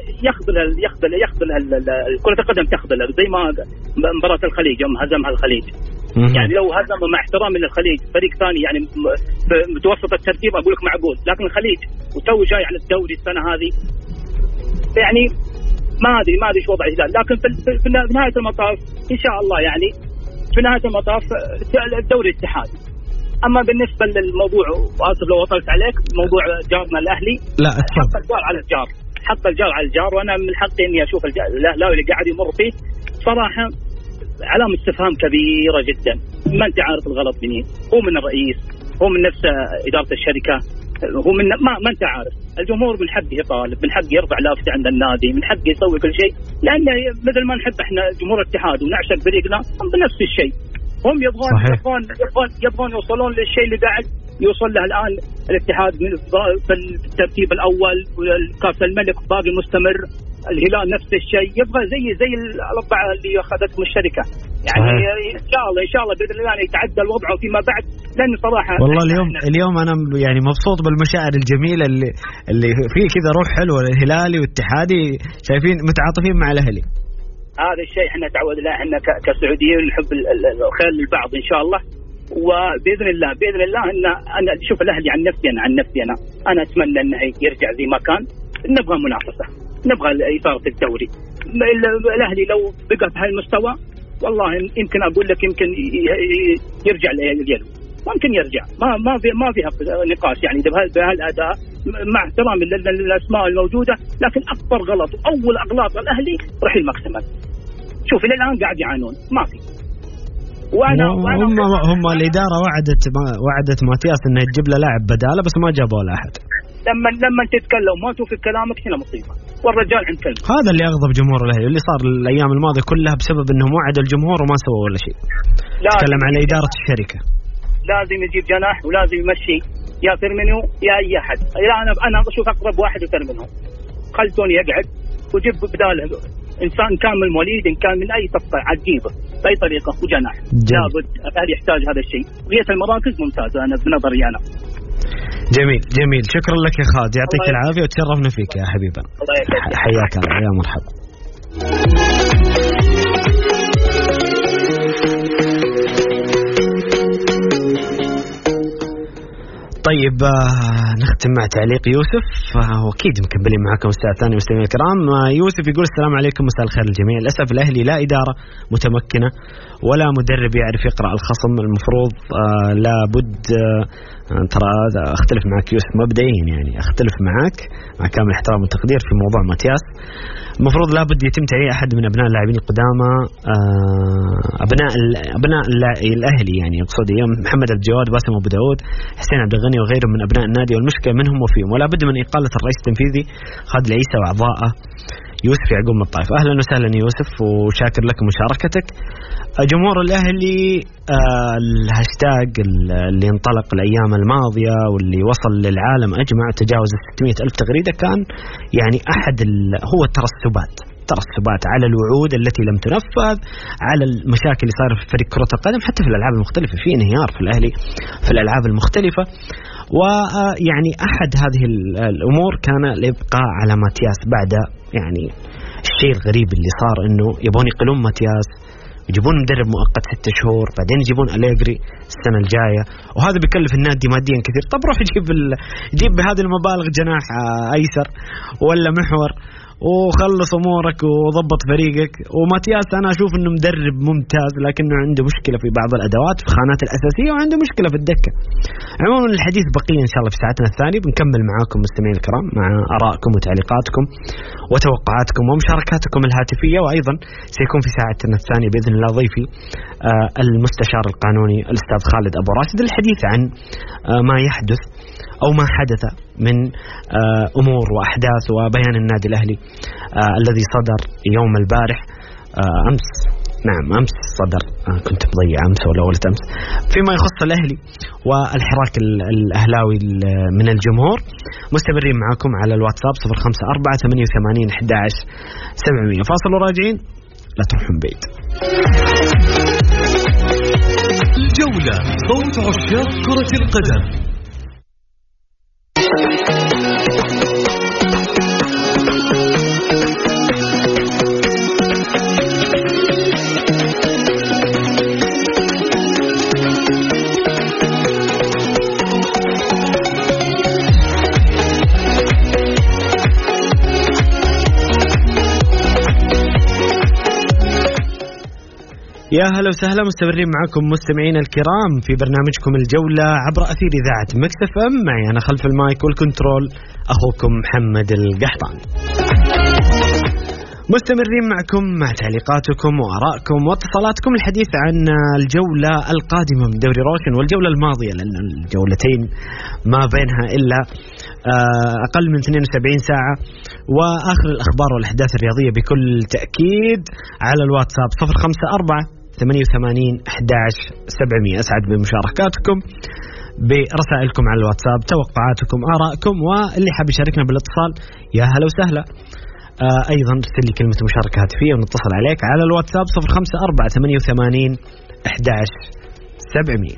يخذل كرة القدم تخذل، زي ما مباراة الخليج يوم هزمها الخليج. يعني لو هزم مع احترامي للخليج فريق ثاني يعني متوسط الترتيب اقول لك معقول، لكن الخليج وتو جاي على الدوري السنه هذه يعني ما ادري ايش وضع الهلال. لكن في نهايه المطاف ان شاء الله يعني في نهايه المطاف الدوري الاتحادي. اما بالنسبه للموضوع واسف لو وصلت عليك موضوع جارنا الاهلي، لا حق الجار على الجار، حق الجار على الجار، وانا من حقي اني اشوف الاهلاوي اللي قاعد يمر فيه صراحه علامة استفهام كبيرة جدا. ما انت عارف الغلط منين، هو من الرئيس، هو من نفس إدارة الشركة، هو من ما انت عارف. الجمهور من حقه يطالب، من حقه يرفع لافتة عند النادي، من حقه يسوي كل شيء، لأن مثل ما نحب احنا جمهور الاتحاد ونعشق فريقنا بنفس الشيء. هم يبغون يوصلون للشيء اللي قاعد يوصل له الآن الاتحاد في الترتيب الأول، والكاس الملك باقي مستمر، الهلال نفس الشيء، يبغى زي الأربعة اللي أخذتهم الشركة يعني. إن شاء الله بإذن الله يتعدل وضعه فيما بعد، لأن صراحة والله اليوم أنا يعني مبسوط بالمشاعر الجميلة اللي فيه كذا روح حلوة، الهلالي والاتحادي شايفين متعاطفين مع الأهلي. هذا الشيء احنا تعود له، احنا كسعوديين نحب الخير للبعض إن شاء الله. وبإذن الله إن أنا أشوف الأهلي عن نفسي أنا أتمنى أنه يرجع زي ما كان. نبغى منافسة، نبغى إثارة الدوري. الأهلي لو بقى بهالمستوى والله يمكن أقول لك يمكن يرجع اليلو، ممكن يرجع، ما فيها نقاش يعني بهالأداء، مع احترامي للأسماء الموجودة. لكن أكبر غلط وأول أغلاط الأهلي رحيل ماكسيمان. شوف إلى الآن قاعد يعانون، ما في. هم الإدارة وعدت ماتياس إنه تجيب له لاعب بداله، بس ما جابوا له أحد. لما تتكلم ما توفي كلامك هنا مصيبة، والرجال عند كلمة. هذا اللي أغضب جمهور الأهلي، اللي صار الأيام الماضية كلها بسبب إنهم وعدوا الجمهور وما سووا ولا شيء. تكلم عن إدارة الشركة. لازم يجيب جناح ولازم يمشي يا فيرمينيو يا أي أحد. أنا أشوف أقرب واحد فيرمينيو، خل توني يقعد وجيب بداله إنسان كان من الوليد، إن كان من أي صفقة عجيبة بأي طريقة وجناح. لابد الأهلي يحتاج هذا الشيء. بقية المراكز ممتازة أنا بنظري أنا. جميل شكرا لك يا خالد، يعطيك العافية وتشرفنا فيك يا حبيبنا. حياك الله يا مرحبا. طيب نختم مع تعليق يوسف، واكيد مكملين معكم الساعه الثانيه مستمعينا الكرام. يوسف يقول السلام عليكم، مساء الخير للجميع. للاسف الاهلي لا اداره متمكنه ولا مدرب يعرف يقرا الخصم. المفروض لابد ترى اختلف معك يوسف مبدئيا، يعني اختلف معك مع كامل الاحترام والتقدير في موضوع ماتياس. المفروض لابد يتم تعيين احد من ابناء اللاعبين القدامى، ابناء الاهلي يعني يقصد محمد الجواد، باسم ابو داود، حسين عبد الغني وغيرهم من ابناء النادي، والمشكله منهم وفيهم. ولا بد من اقاله الرئيس التنفيذي خالد العيسى واعضائه. يوسف يعقوب من الطائف. اهلا وسهلا يوسف وشاكر لك مشاركتك. جمهور الاهلي الهاشتاج اللي انطلق الايام الماضيه واللي وصل للعالم اجمع تجاوز 600,000 تغريده كان يعني احد هو الترسبات على الوعود التي لم تنفذ، على المشاكل اللي صارت في فريق كرة القدم حتى في الألعاب المختلفة، في انهيار في الأهلي في الألعاب المختلفة. ويعني أحد هذه الأمور كان الإبقاء على ماتياس بعد يعني الشيء الغريب اللي صار إنه يبون يقلون ماتياس يجيبون مدرب مؤقت 6 شهور، بعدين يجيبون أليجري السنة الجاية، وهذا بيكلف النادي ماديا كثير. طب روح يجيب بهذه المبالغ جناح أيسر ولا محور وخلص أمورك وضبط فريقك. وماتياس أنا أشوف إنه مدرب ممتاز، لكنه عنده مشكلة في بعض الأدوات في الخانات الأساسية، وعنده مشكلة في الدكة. عموما الحديث بقية إن شاء الله في ساعتنا الثانية، بنكمل معاكم مستمعين الكرام مع آرائكم وتعليقاتكم وتوقعاتكم ومشاركاتكم الهاتفية. وأيضا سيكون في ساعتنا الثانية بإذن الله ضيفي المستشار القانوني الأستاذ خالد أبو راشد، الحديث عن ما يحدث أو ما حدث من أمور وأحداث وبيان النادي الأهلي الذي صدر يوم البارح أمس. نعم أمس صدر، كنت مضيع أمس ولا أولة أمس، فيما يخص الأهلي والحراك الأهلاوي من الجمهور. مستمرين معكم على الواتساب 0548811700. فاصل وراجعين، لا تروحون بعيد. الجولة، صوت عشاق كرة القدم. يا هلا وسهلا، مستمرين معكم مستمعين الكرام في برنامجكم الجولة عبر أثير إذاعة ميكس اف ام. معي أنا خلف المايك والكنترول أخوكم محمد القحطان. مستمرين معكم مع تعليقاتكم وآرائكم واتصالاتكم، الحديث عن الجولة القادمة من دوري روشن والجولة الماضية، لأن الجولتين ما بينها إلا أقل من 72 ساعة، وآخر الأخبار والأحداث الرياضية بكل تأكيد على الواتساب 0548811700. أسعد بمشاركاتكم برسائلكم على الواتساب، توقعاتكم، آرائكم، واللي حاب يشاركنا بالاتصال يا هلا وسهلا. أيضا ارسل لي كلمة مشاركة هاتفية ونتصل عليك على الواتساب 0548811700.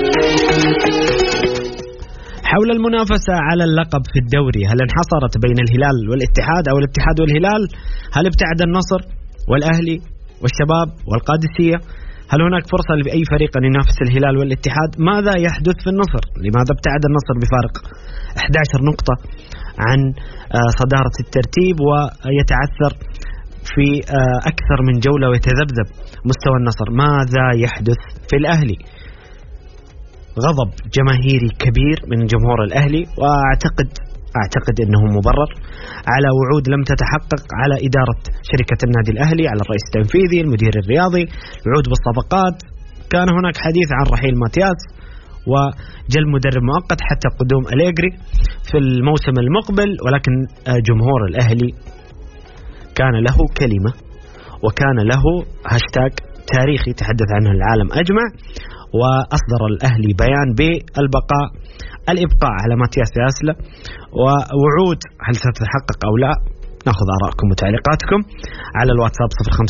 حول المنافسة على اللقب في الدوري، هل انحصرت بين الهلال والاتحاد أو الاتحاد والهلال؟ هل ابتعد النصر والأهلي والشباب والقادسية؟ هل هناك فرصة لأي فريق أن ينافس الهلال والاتحاد؟ ماذا يحدث في النصر؟ لماذا ابتعد النصر بفارق 11 نقطة عن صدارة الترتيب ويتعثر في أكثر من جولة ويتذبذب مستوى النصر؟ ماذا يحدث في الأهلي؟ غضب جماهيري كبير من جمهور الأهلي، وأعتقد أنه مبرر، على وعود لم تتحقق على إدارة شركة النادي الأهلي، على الرئيس التنفيذي، المدير الرياضي، الوعود بالصفقات. كان هناك حديث عن رحيل ماتياس وجل مدرب مؤقت حتى قدوم أليجري في الموسم المقبل، ولكن جمهور الأهلي كان له كلمة وكان له هاشتاج تاريخي تحدث عنه العالم أجمع، وأصدر الأهلي بيان الإبقاء على ماتياس ياسلا، ووعود هل ستتحقق أو لا؟ نأخذ آراءكم وتعليقاتكم على الواتساب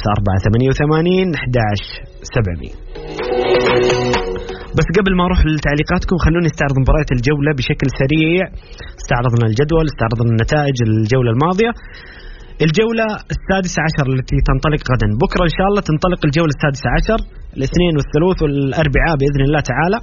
0548811700. بس قبل ما أروح لتعليقاتكم خلوني استعرض مباريات الجولة بشكل سريع. استعرضنا الجدول، استعرضنا النتائج الجولة الماضية. الجولة 16 التي تنطلق غدا، بكرة إن شاء الله تنطلق الجولة 16، الاثنين والثلاث والأربعاء بإذن الله تعالى.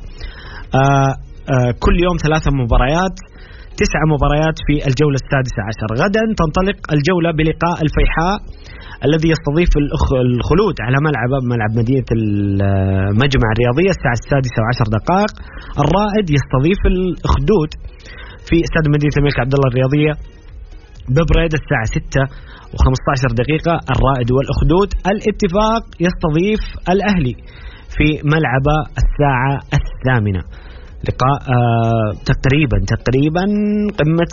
كل يوم 3 مباريات، 9 مباريات في الجولة 16. غدا تنطلق الجولة بلقاء الفيحاء الذي يستضيف الخلود على ملعب مدينة المجمع الرياضية الساعة 6:10. الرائد يستضيف الأخدود في استاد مدينة الملك عبد الله الرياضية ببريد الساعة 6:15. الرائد والأخدود. الاتفاق يستضيف الأهلي في ملعب الساعة 8. لقاء تقريبا قمة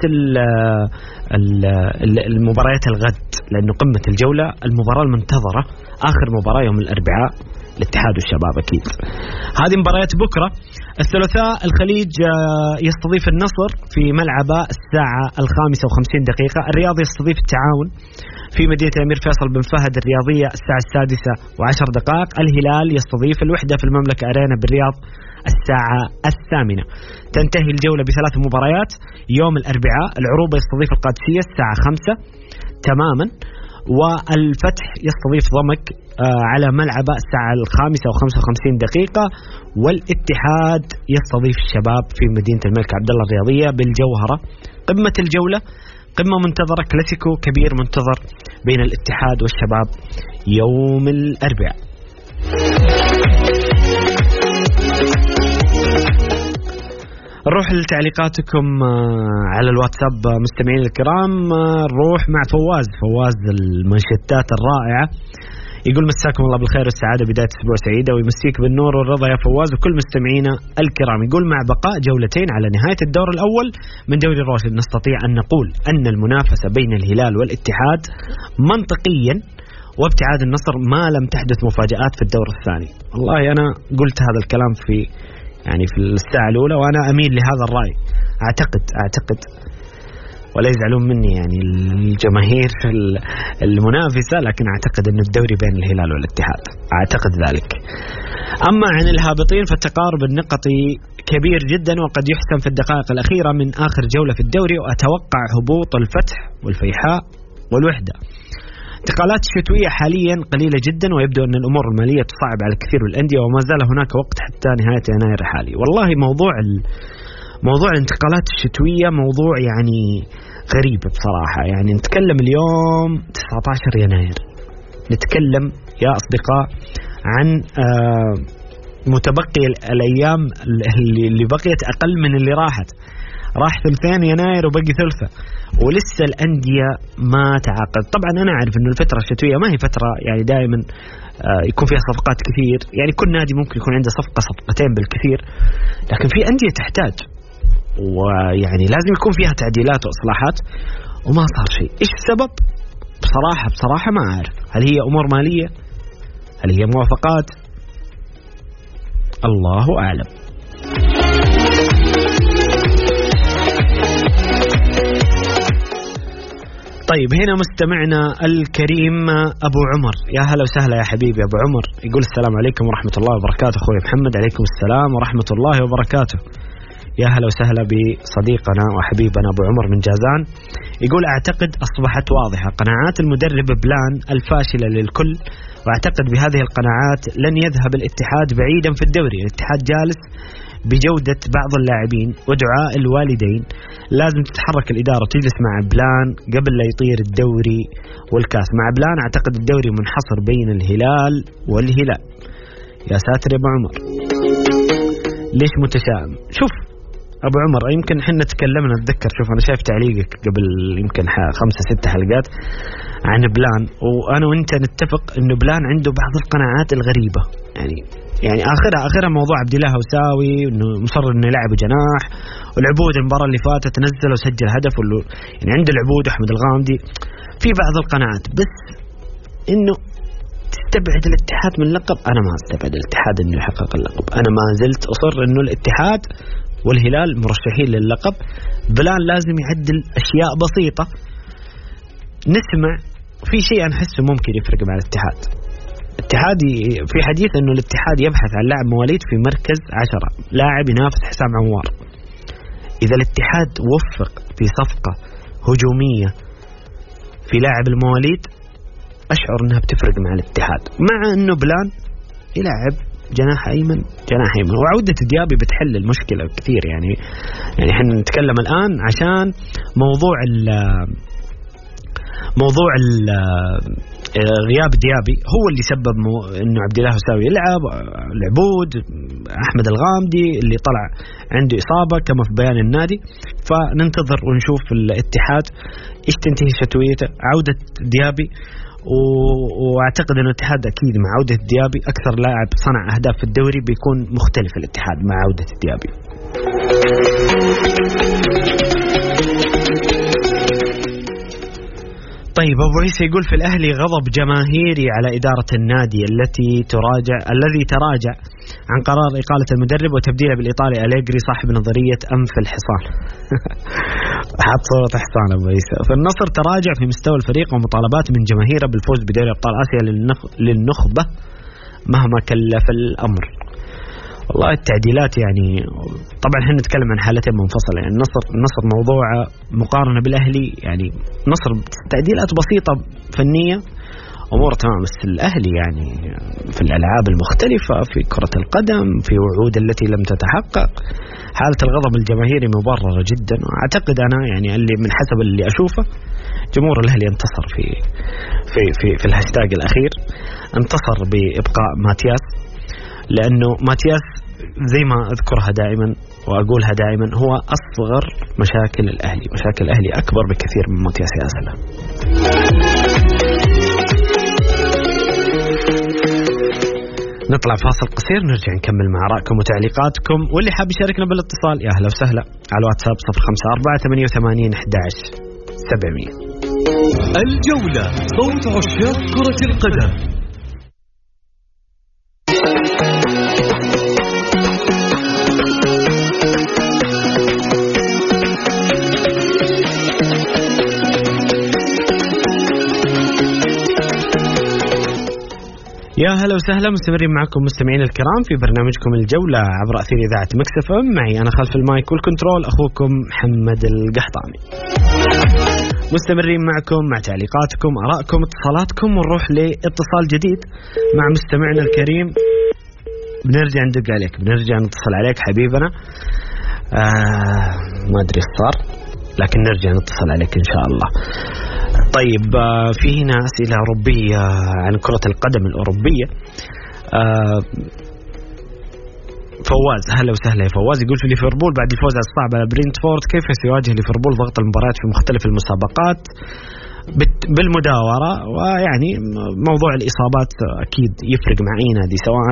المباريات الغد، لأنه قمة الجولة المباراة المنتظرة آخر مباراة يوم الأربعاء الاتحاد والشباب أكيد. هذه مباريات بكرة. الثلاثاء الخليج يستضيف النصر في ملعب الساعة 5:50. الرياض يستضيف التعاون في مدينة الأمير فيصل بن فهد الرياضية الساعة 6:10. الهلال يستضيف الوحدة في المملكة أرينا بالرياض الساعة 8. تنتهي الجولة ب3 مباريات. يوم الأربعاء العروبة يستضيف القادسية الساعة 5 تماما، والفتح يستضيف ضمك على ملعبه الساعة 5:55 دقيقة. والاتحاد يستضيف الشباب في مدينة الملك عبدالله الرياضية بالجوهرة. قمة الجولة، قمة منتظرة، كلاسيكو كبير منتظر بين الاتحاد والشباب يوم الأربعاء. نروح لتعليقاتكم على الواتساب مستمعين الكرام. نروح مع فواز المنشطات الرائعة. يقول مساكم الله بالخير والسعادة، بداية أسبوع سعيدة ويمسيك بالنور والرضا يا فواز وكل مستمعينا الكرام. يقول مع بقاء جولتين على نهاية الدور الأول من دوري روشن نستطيع أن نقول أن المنافسة بين الهلال والاتحاد منطقيا، وابتعاد النصر ما لم تحدث مفاجآت في الدور الثاني. والله أنا قلت هذا الكلام في الساعة الأولى وأنا أميل لهذا الرأي. أعتقد ولا يزعلون مني يعني الجماهير المنافسة، لكن أعتقد أن الدوري بين الهلال والاتحاد، أعتقد ذلك. أما عن الهابطين فالتقارب النقطي كبير جدا وقد يحسم في الدقائق الأخيرة من آخر جولة في الدوري، وأتوقع هبوط الفتح والفيحاء والوحدة. انتقالات الشتوية حاليا قليلة جدا، ويبدو أن الأمور المالية تصعب على الكثير من الأندية، وما زال هناك وقت حتى نهاية يناير الحالي. والله موضوع الانتقالات الشتوية موضوع يعني غريب بصراحة. يعني نتكلم اليوم 19 يناير، نتكلم يا أصدقاء عن متبقي الأيام اللي بقيت أقل من اللي راحت. راح 2 يناير وبقي ثلثة، ولسه الأندية ما تعاقد. طبعا أنا أعرف أنه الفترة الشتوية ما هي فترة يعني دائما يكون فيها صفقات كثير، يعني كل نادي ممكن يكون عنده صفقتين بالكثير، لكن في أندية تحتاج ويعني لازم يكون فيها تعديلات وإصلاحات وما صار شيء. إيش السبب؟ بصراحة ما أعرف. هل هي أمور مالية؟ هل هي موافقات؟ الله أعلم. طيب هنا مستمعنا الكريم أبو عمر، يا هلا وسهلا يا حبيبي أبو عمر. يقول السلام عليكم ورحمة الله وبركاته. أخوي محمد عليكم السلام ورحمة الله وبركاته. يا هلا وسهلا بصديقنا وحبيبنا أبو عمر من جازان. يقول أعتقد أصبحت واضحة قناعات المدرب بلان الفاشلة للكل، وأعتقد بهذه القناعات لن يذهب الاتحاد بعيدا في الدوري. الاتحاد جالس بجودة بعض اللاعبين ودعاء الوالدين. لازم تتحرك الإدارة وتجلس مع بلان قبل لا يطير الدوري والكاس. مع بلان أعتقد الدوري منحصر بين الهلال والهلال. يا ساتر يا أبو عمر، ليش متشائم؟ شوف أبو عمر، يمكن حنا تكلمنا، أتذكر شوف أنا شايف تعليقك قبل يمكن 5-6 حلقات عن بلان، وأنا وأنت نتفق إنه بلان عنده بعض القناعات الغريبة. يعني آخرها موضوع عبد الله هوساوي إنه مصر إنه يلعب جناح، والعبود المباراة اللي فاتت نزل وسجل هدف، يعني عند العبود أحمد الغامدي في بعض القناعات. بس إنه تستبعد الاتحاد من اللقب، أنا ما استبعد الاتحاد إنه يحقق اللقب. أنا ما زلت أصر إنه الاتحاد والهلال مرشحين للقب. بلان لازم يعدل أشياء بسيطة. نسمع في شيء أنا أحسه ممكن يفرق مع الاتحاد. اتحادي في حديث أنه الاتحاد يبحث عن لاعب مواليد في مركز 10، لاعب ينافس حسام عوار. إذا الاتحاد وفق في صفقة هجومية في لاعب المواليد أشعر أنها بتفرق مع الاتحاد، مع أنه بلان يلعب جناح أيمن وعودة ديابي بتحل المشكلة كثير. يعني احنا نتكلم الآن عشان موضوع غياب ديابي هو اللي سبب انه عبد الله هوساوي يلعب، العبود، احمد الغامدي اللي طلع عنده اصابه كما في بيان النادي. فننتظر ونشوف الاتحاد ايش تنتهي شتويته. عوده ديابي، واعتقد ان الاتحاد اكيد مع عوده ديابي اكثر لاعب صنع اهداف في الدوري بيكون مختلف الاتحاد مع عوده ديابي. طيب أبو عيسى يقول في الأهلي غضب جماهيري على إدارة النادي الذي تراجع عن قرار إقالة المدرب وتبديله بالإيطالي أليجري صاحب نظرية أنف الحصان. حط صورة حصان أبو عيسى. فالنصر تراجع في مستوى الفريق ومطالبات من جماهيره بالفوز بدوري أبطال آسيا للنخبة مهما كلف الأمر. والله التعديلات يعني طبعا احنا نتكلم عن حالتين منفصله. يعني النصر موضوع مقارنه بالاهلي، يعني نصر تعديلات بسيطه فنيه امور تمام، بس الاهلي يعني في الالعاب المختلفه، في كره القدم، في وعود التي لم تتحقق، حاله الغضب الجماهيري مبرره جدا. واعتقد انا يعني اللي من حسب اللي اشوفه جمهور الاهلي انتصر في في في في الهاشتاج الاخير، انتصر بابقاء ماتياس، لانه ماتياس زي ما اذكرها دائما واقولها دائما هو اصغر مشاكل الاهلي. مشاكل الاهلي اكبر بكثير من ماتياس يا سلام. نطلع فاصل قصير، نرجع نكمل مع آرائكم وتعليقاتكم، واللي حاب يشاركنا بالاتصال يا أهلا وسهلا على الواتساب 0548811700. الجولة صوت عشاق كرة القدم. يا هلا وسهلا، مستمرين معكم مستمعين الكرام في برنامجكم الجولة عبر أثير إذاعة مكس اف ام. معي أنا خلف المايك والكنترول أخوكم محمد القحطاني. مستمرين معكم مع تعليقاتكم، آرائكم، اتصالاتكم، ونروح لاتصال جديد مع مستمعنا الكريم. بنرجع ندق عليك، بنرجع نتصل عليك حبيبنا. ما أدري صار، لكن نرجع نتصل عليك إن شاء الله. طيب في هنا أسئلة أوروبية عن كرة القدم الأوروبية. فواز هلا وسهلا يا فواز، يقول في ليفربول بعد الفوز الصعب على برينتفورد كيف سيواجه ليفربول ضغط المباريات في مختلف المسابقات بالمداورة؟ ويعني موضوع الإصابات أكيد يفرق مع أي نادي سواء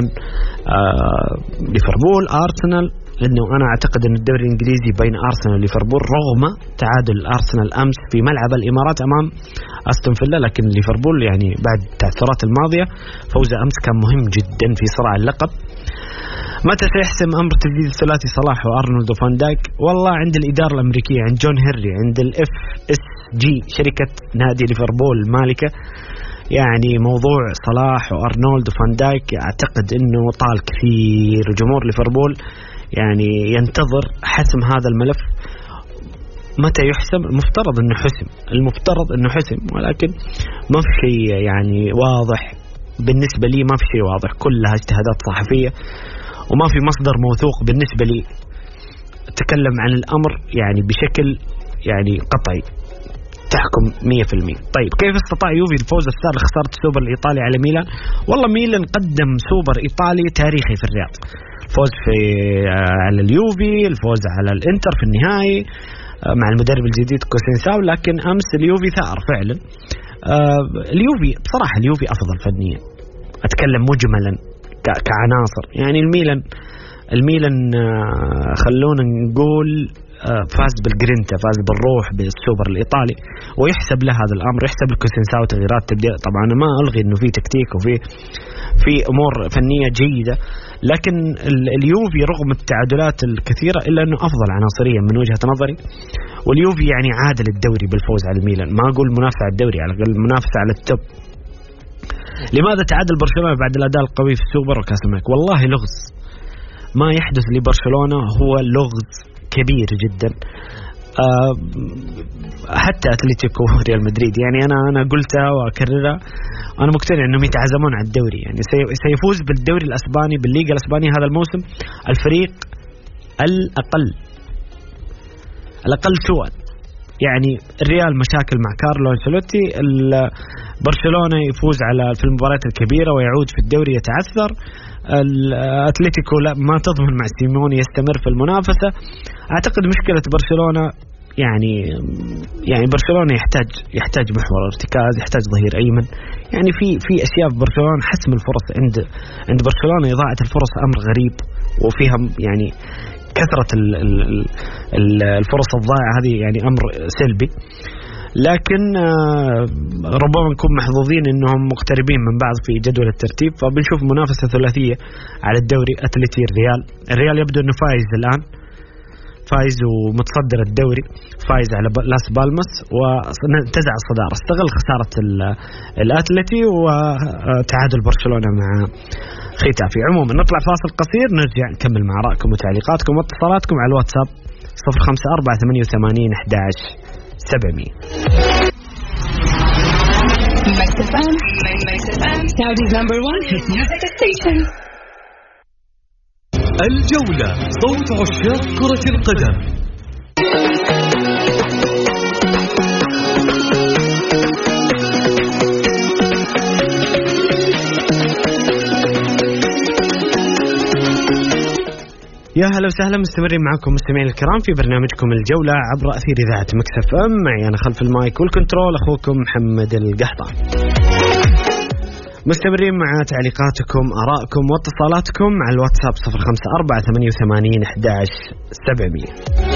ليفربول أرسنال، لأنه أنا أعتقد أن الدوري الإنجليزي بين أرسنال وليفربول رغم تعادل أرسنال أمس في ملعب الإمارات أمام أستون فيلا، لكن ليفربول يعني بعد التعثرات الماضية فوزه أمس كان مهم جدا في صراع اللقب. متى سيحسم أمر تجديد الثلاثي صلاح وأرنولد وفان دايك؟ والله عند الإدارة الأمريكية، عند جون هيري، عند FSG شركة نادي ليفربول مالكة، يعني موضوع صلاح وأرنولد وفان دايك أعتقد أنه طال كثير. جمهور ليفربول يعني ينتظر حسم هذا الملف. متى يحسم؟ المفترض أنه حسم، ولكن ما في شيء يعني واضح بالنسبة لي، ما في شيء واضح، كلها اجتهادات صحفية وما في مصدر موثوق بالنسبة لي تكلم عن الأمر يعني بشكل يعني قطعي تحكم 100%. طيب كيف استطاع يوفي الفوز السار لخسارة السوبر الإيطالي على ميلان؟ والله ميلان قدم سوبر إيطالي تاريخي في الرياض، الفوز على اليوفي، الفوز على الانتر في النهائي مع المدرب الجديد كوسينساو، لكن أمس اليوفي ثأر فعلا. اليوفي بصراحة اليوفي أفضل فنيا، أتكلم مجملا كعناصر. يعني الميلان خلونا نقول فاز بالجرينتا، فاز بالروح بالسوبر الإيطالي، ويحسب له هذا الأمر، يحسب لكوسينساو تغييرات تبديل. طبعا أنا ما ألغي إنه في تكتيك وفي أمور فنية جيدة، لكن اليوفي رغم التعادلات الكثيرة إلا أنه أفضل عناصريا من وجهة نظري. واليوفي يعني عادل الدوري بالفوز على الميلان، ما أقول منافسة على الدوري، على الأقل منافسة على التوب. لماذا تعادل برشلونة بعد الأداء القوي في السوبر وكأس الملك؟ والله لغز ما يحدث لبرشلونة هو لغز كبير جدا. حتى أتلتيكو ريال مدريد، يعني أنا قلتها وأكررها، أنا مقتنع أنهم يتعزمون على الدوري، يعني سيفوز بالدوري الأسباني بالليغا الأسبانية هذا الموسم الفريق الأقل سوءا. يعني الريال مشاكل مع كارلو أنشيلوتي، برشلونة يفوز في المباريات الكبيرة ويعود في الدوري يتعثر، الأتلتيكو لا ما تضمن مع سيموني يستمر في المنافسة. أعتقد مشكلة برشلونة يعني برشلونة يحتاج محور ارتكاز، يحتاج ظهير أيمن، يعني في أشياء في برشلونة. حسم الفرص عند برشلونة، إضاعة الفرص أمر غريب، وفيها يعني كثرة الفرص الضائعة هذه يعني أمر سلبي. لكن ربما نكون محظوظين انهم مقتربين من بعض في جدول الترتيب، فبنشوف منافسة ثلاثية على الدوري، أتلتي الريال يبدو انه فايز الآن فايز ومتصدر الدوري، فايز على لاس بالماس وانتزع الصدارة، استغل خسارة الأتلتي وتعادل برشلونة مع ختافي. عموما نطلع فاصل قصير، نرجع نكمل مع آرائكم وتعليقاتكم واتصالاتكم على الواتساب 0548811700. Saudi's number one hit music station. الجولة، صوت عشاق كرة القدم. يا هلا وسهلا، مستمرين معكم مستمعين الكرام في برنامجكم الجولة عبر أثير إذاعة مكس اف ام. معي أنا خلف المايك والكنترول أخوكم محمد القحطان. مستمرين مع تعليقاتكم، آرائكم واتصالاتكم على الواتساب 0548811700.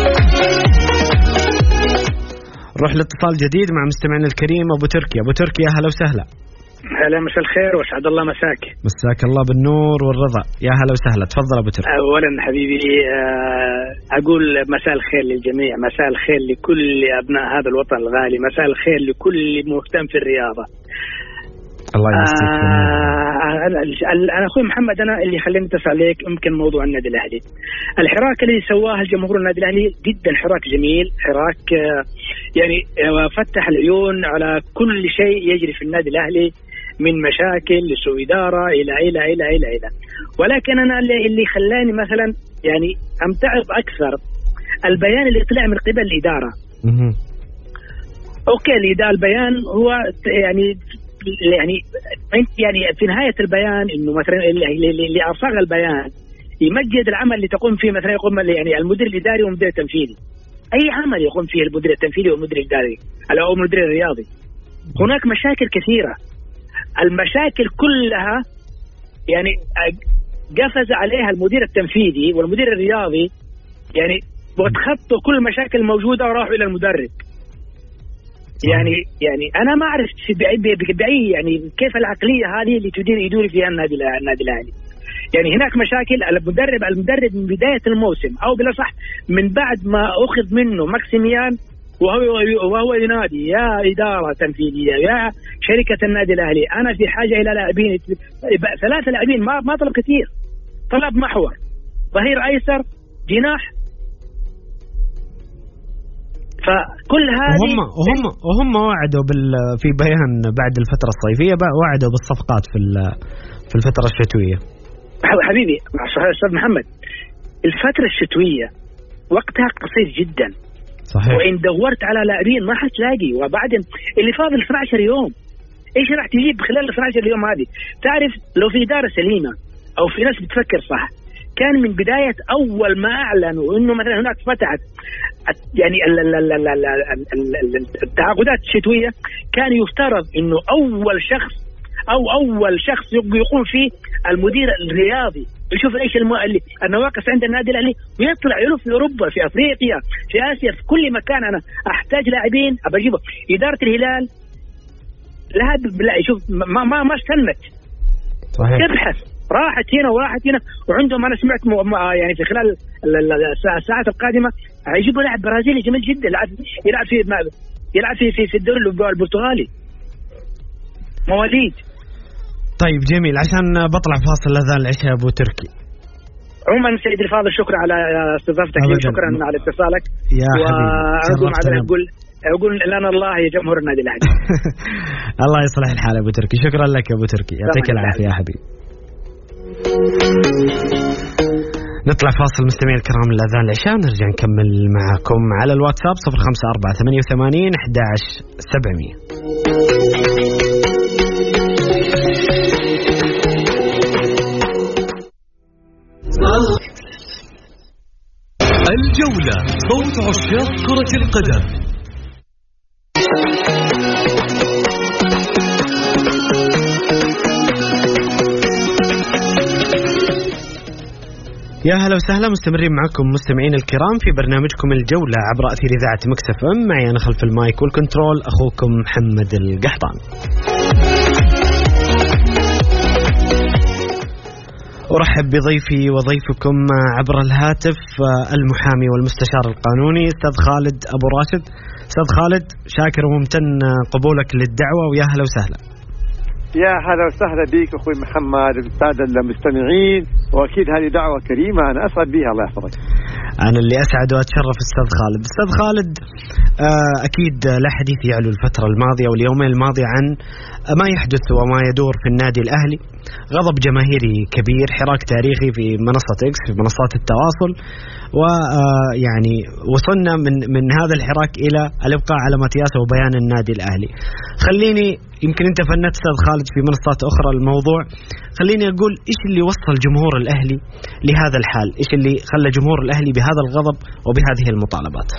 نروح لاتصال جديد مع مستمعنا الكريم أبو تركي. أبو تركي يا هلا وسهلا. هلا، مساء الخير واسعد الله مساك. مساك الله بالنور والرضا، يا هلا وسهلا. تفضل ابو تركي. اولا حبيبي اقول مساء الخير للجميع، مساء الخير لكل ابناء هذا الوطن الغالي، مساء الخير لكل مهتم في الرياضه. الله يمسيك. انا اخوي محمد، انا اللي خليني اتصل عليك يمكن موضوع النادي الاهلي. الحراك اللي سواه الجمهور النادي الاهلي جدا حراك جميل، حراك يعني فتح العيون على كل شيء يجري في النادي الاهلي من مشاكل لسوء إدارة إلى إلى إلى إلى إلى. ولكن أنا اللي خلاني مثلا يعني أمتعب أكثر البيان اللي طلع من قبل الإدارة. أوكي، البيان هو يعني في نهاية البيان إنه مثلا اللي أصاغ البيان يمجد العمل اللي تقوم فيه، مثلا يقوم يعني المدير الإداري والمدير التنفيذي، أي عمل يقوم فيه المدير التنفيذي والمدير الإداري أو المدير الرياضي. هناك مشاكل كثيرة، المشاكل كلها يعني قفز عليها المدير التنفيذي والمدير الرياضي، يعني وتخطوا كل المشاكل الموجودة وراحوا إلى المدرب. يعني أنا ما أعرف بأي يعني كيف العقلية هذه اللي يدور فيها النادي الأهلي. يعني هناك مشاكل. المدرب من بداية الموسم أو بالأصح من بعد ما أخذ منه ماكسيميان وهو ينادي يا إدارة تنفيذية يا شركة النادي الأهلي، أنا في حاجة إلى لاعبين، 3 لاعبين، ما طلب كثير، طلب محور، ظهير أيسر، جناح. فكل هذه وهم وعدوا في بيان بعد الفترة الصيفية، وعدوا بالصفقات في الفترة الشتوية. حبيبي أستاذ محمد، الفترة الشتوية وقتها قصير جدا. صحيح. وإن دورت على لاعبين ما حتلاقي، وبعدين اللي فاضل 12 يوم إيش راح تجيب خلال 12 يوم هذه؟ تعرف لو في إدارة سليمة أو في ناس بتفكر صح، كان من بداية أول ما أعلنوا إنه مثلا هناك فتحت يعني التعاقدات الشتوية، كان يفترض إنه أول شخص يقوم فيه المدير الرياضي، يشوف ايش النواقص عند النادي الاهلي ويطلع يلف في اوروبا، في افريقيا، في اسيا، في كل مكان. انا احتاج لاعبين ابى اجيبه. اداره الهلال لا شوف ما استنت، تبحث، راحت هنا وراحت هنا، وعندهم انا سمعت يعني في خلال الساعات القادمه هيجيبوا لاعب برازيلي جميل جدا يلعب في الدوري البرتغالي، مواليد. طيب جميل، عشان بطلع فاصل لذان العشاء ابو تركي. عموما سيدي الفاضل، شكرا على استضافتك، شكرا على اتصالك يا حبيبي. اقول لنا الله يا جمهور النادي الاهلي. الله يصلح الحال ابو تركي، شكرا لك يا ابو تركي، يعطيك العافيه يا حبيبي. نطلع فاصل مستمعين الكرام لأذان العشاء، نرجع نكمل معكم على الواتساب 0548811700. الجولة، صوت عشاق كرة القدم. يا هلا وسهلا، مستمرين معكم مستمعين الكرام في برنامجكم الجولة عبر أثير إذاعة مكس اف ام. معي أنا خلف المايك والكنترول أخوكم محمد القحطان. أرحب بضيفي وضيفكم عبر الهاتف المحامي والمستشار القانوني أستاذ خالد أبو راشد. أستاذ خالد، شاكر وممتن قبولك للدعوة، ويا هلا وسهلا. يا هلا وسهلا بك أخوي محمد السادة المستمعين، وأكيد هذه دعوة كريمة أنا أسعد بها، الله يحفظك. أنا اللي أسعد وأتشرف أستاذ خالد. أستاذ خالد، أكيد لا حديث يعلو الفترة الماضية واليومين الماضية عن ما يحدث وما يدور في النادي الأهلي. غضب جماهيري كبير، حراك تاريخي في منصة إكس، في منصات التواصل، ويعني وصلنا من هذا الحراك إلى الإبقاء على متياسة وبيان النادي الأهلي. خليني، يمكن أنت فنت أستاذ خالد في منصات أخرى الموضوع، خليني أقول إيش اللي وصل جمهور الأهلي لهذا الحال؟ إيش اللي خلى جمهور الأهلي بهذا الغضب وبهذه المطالبات؟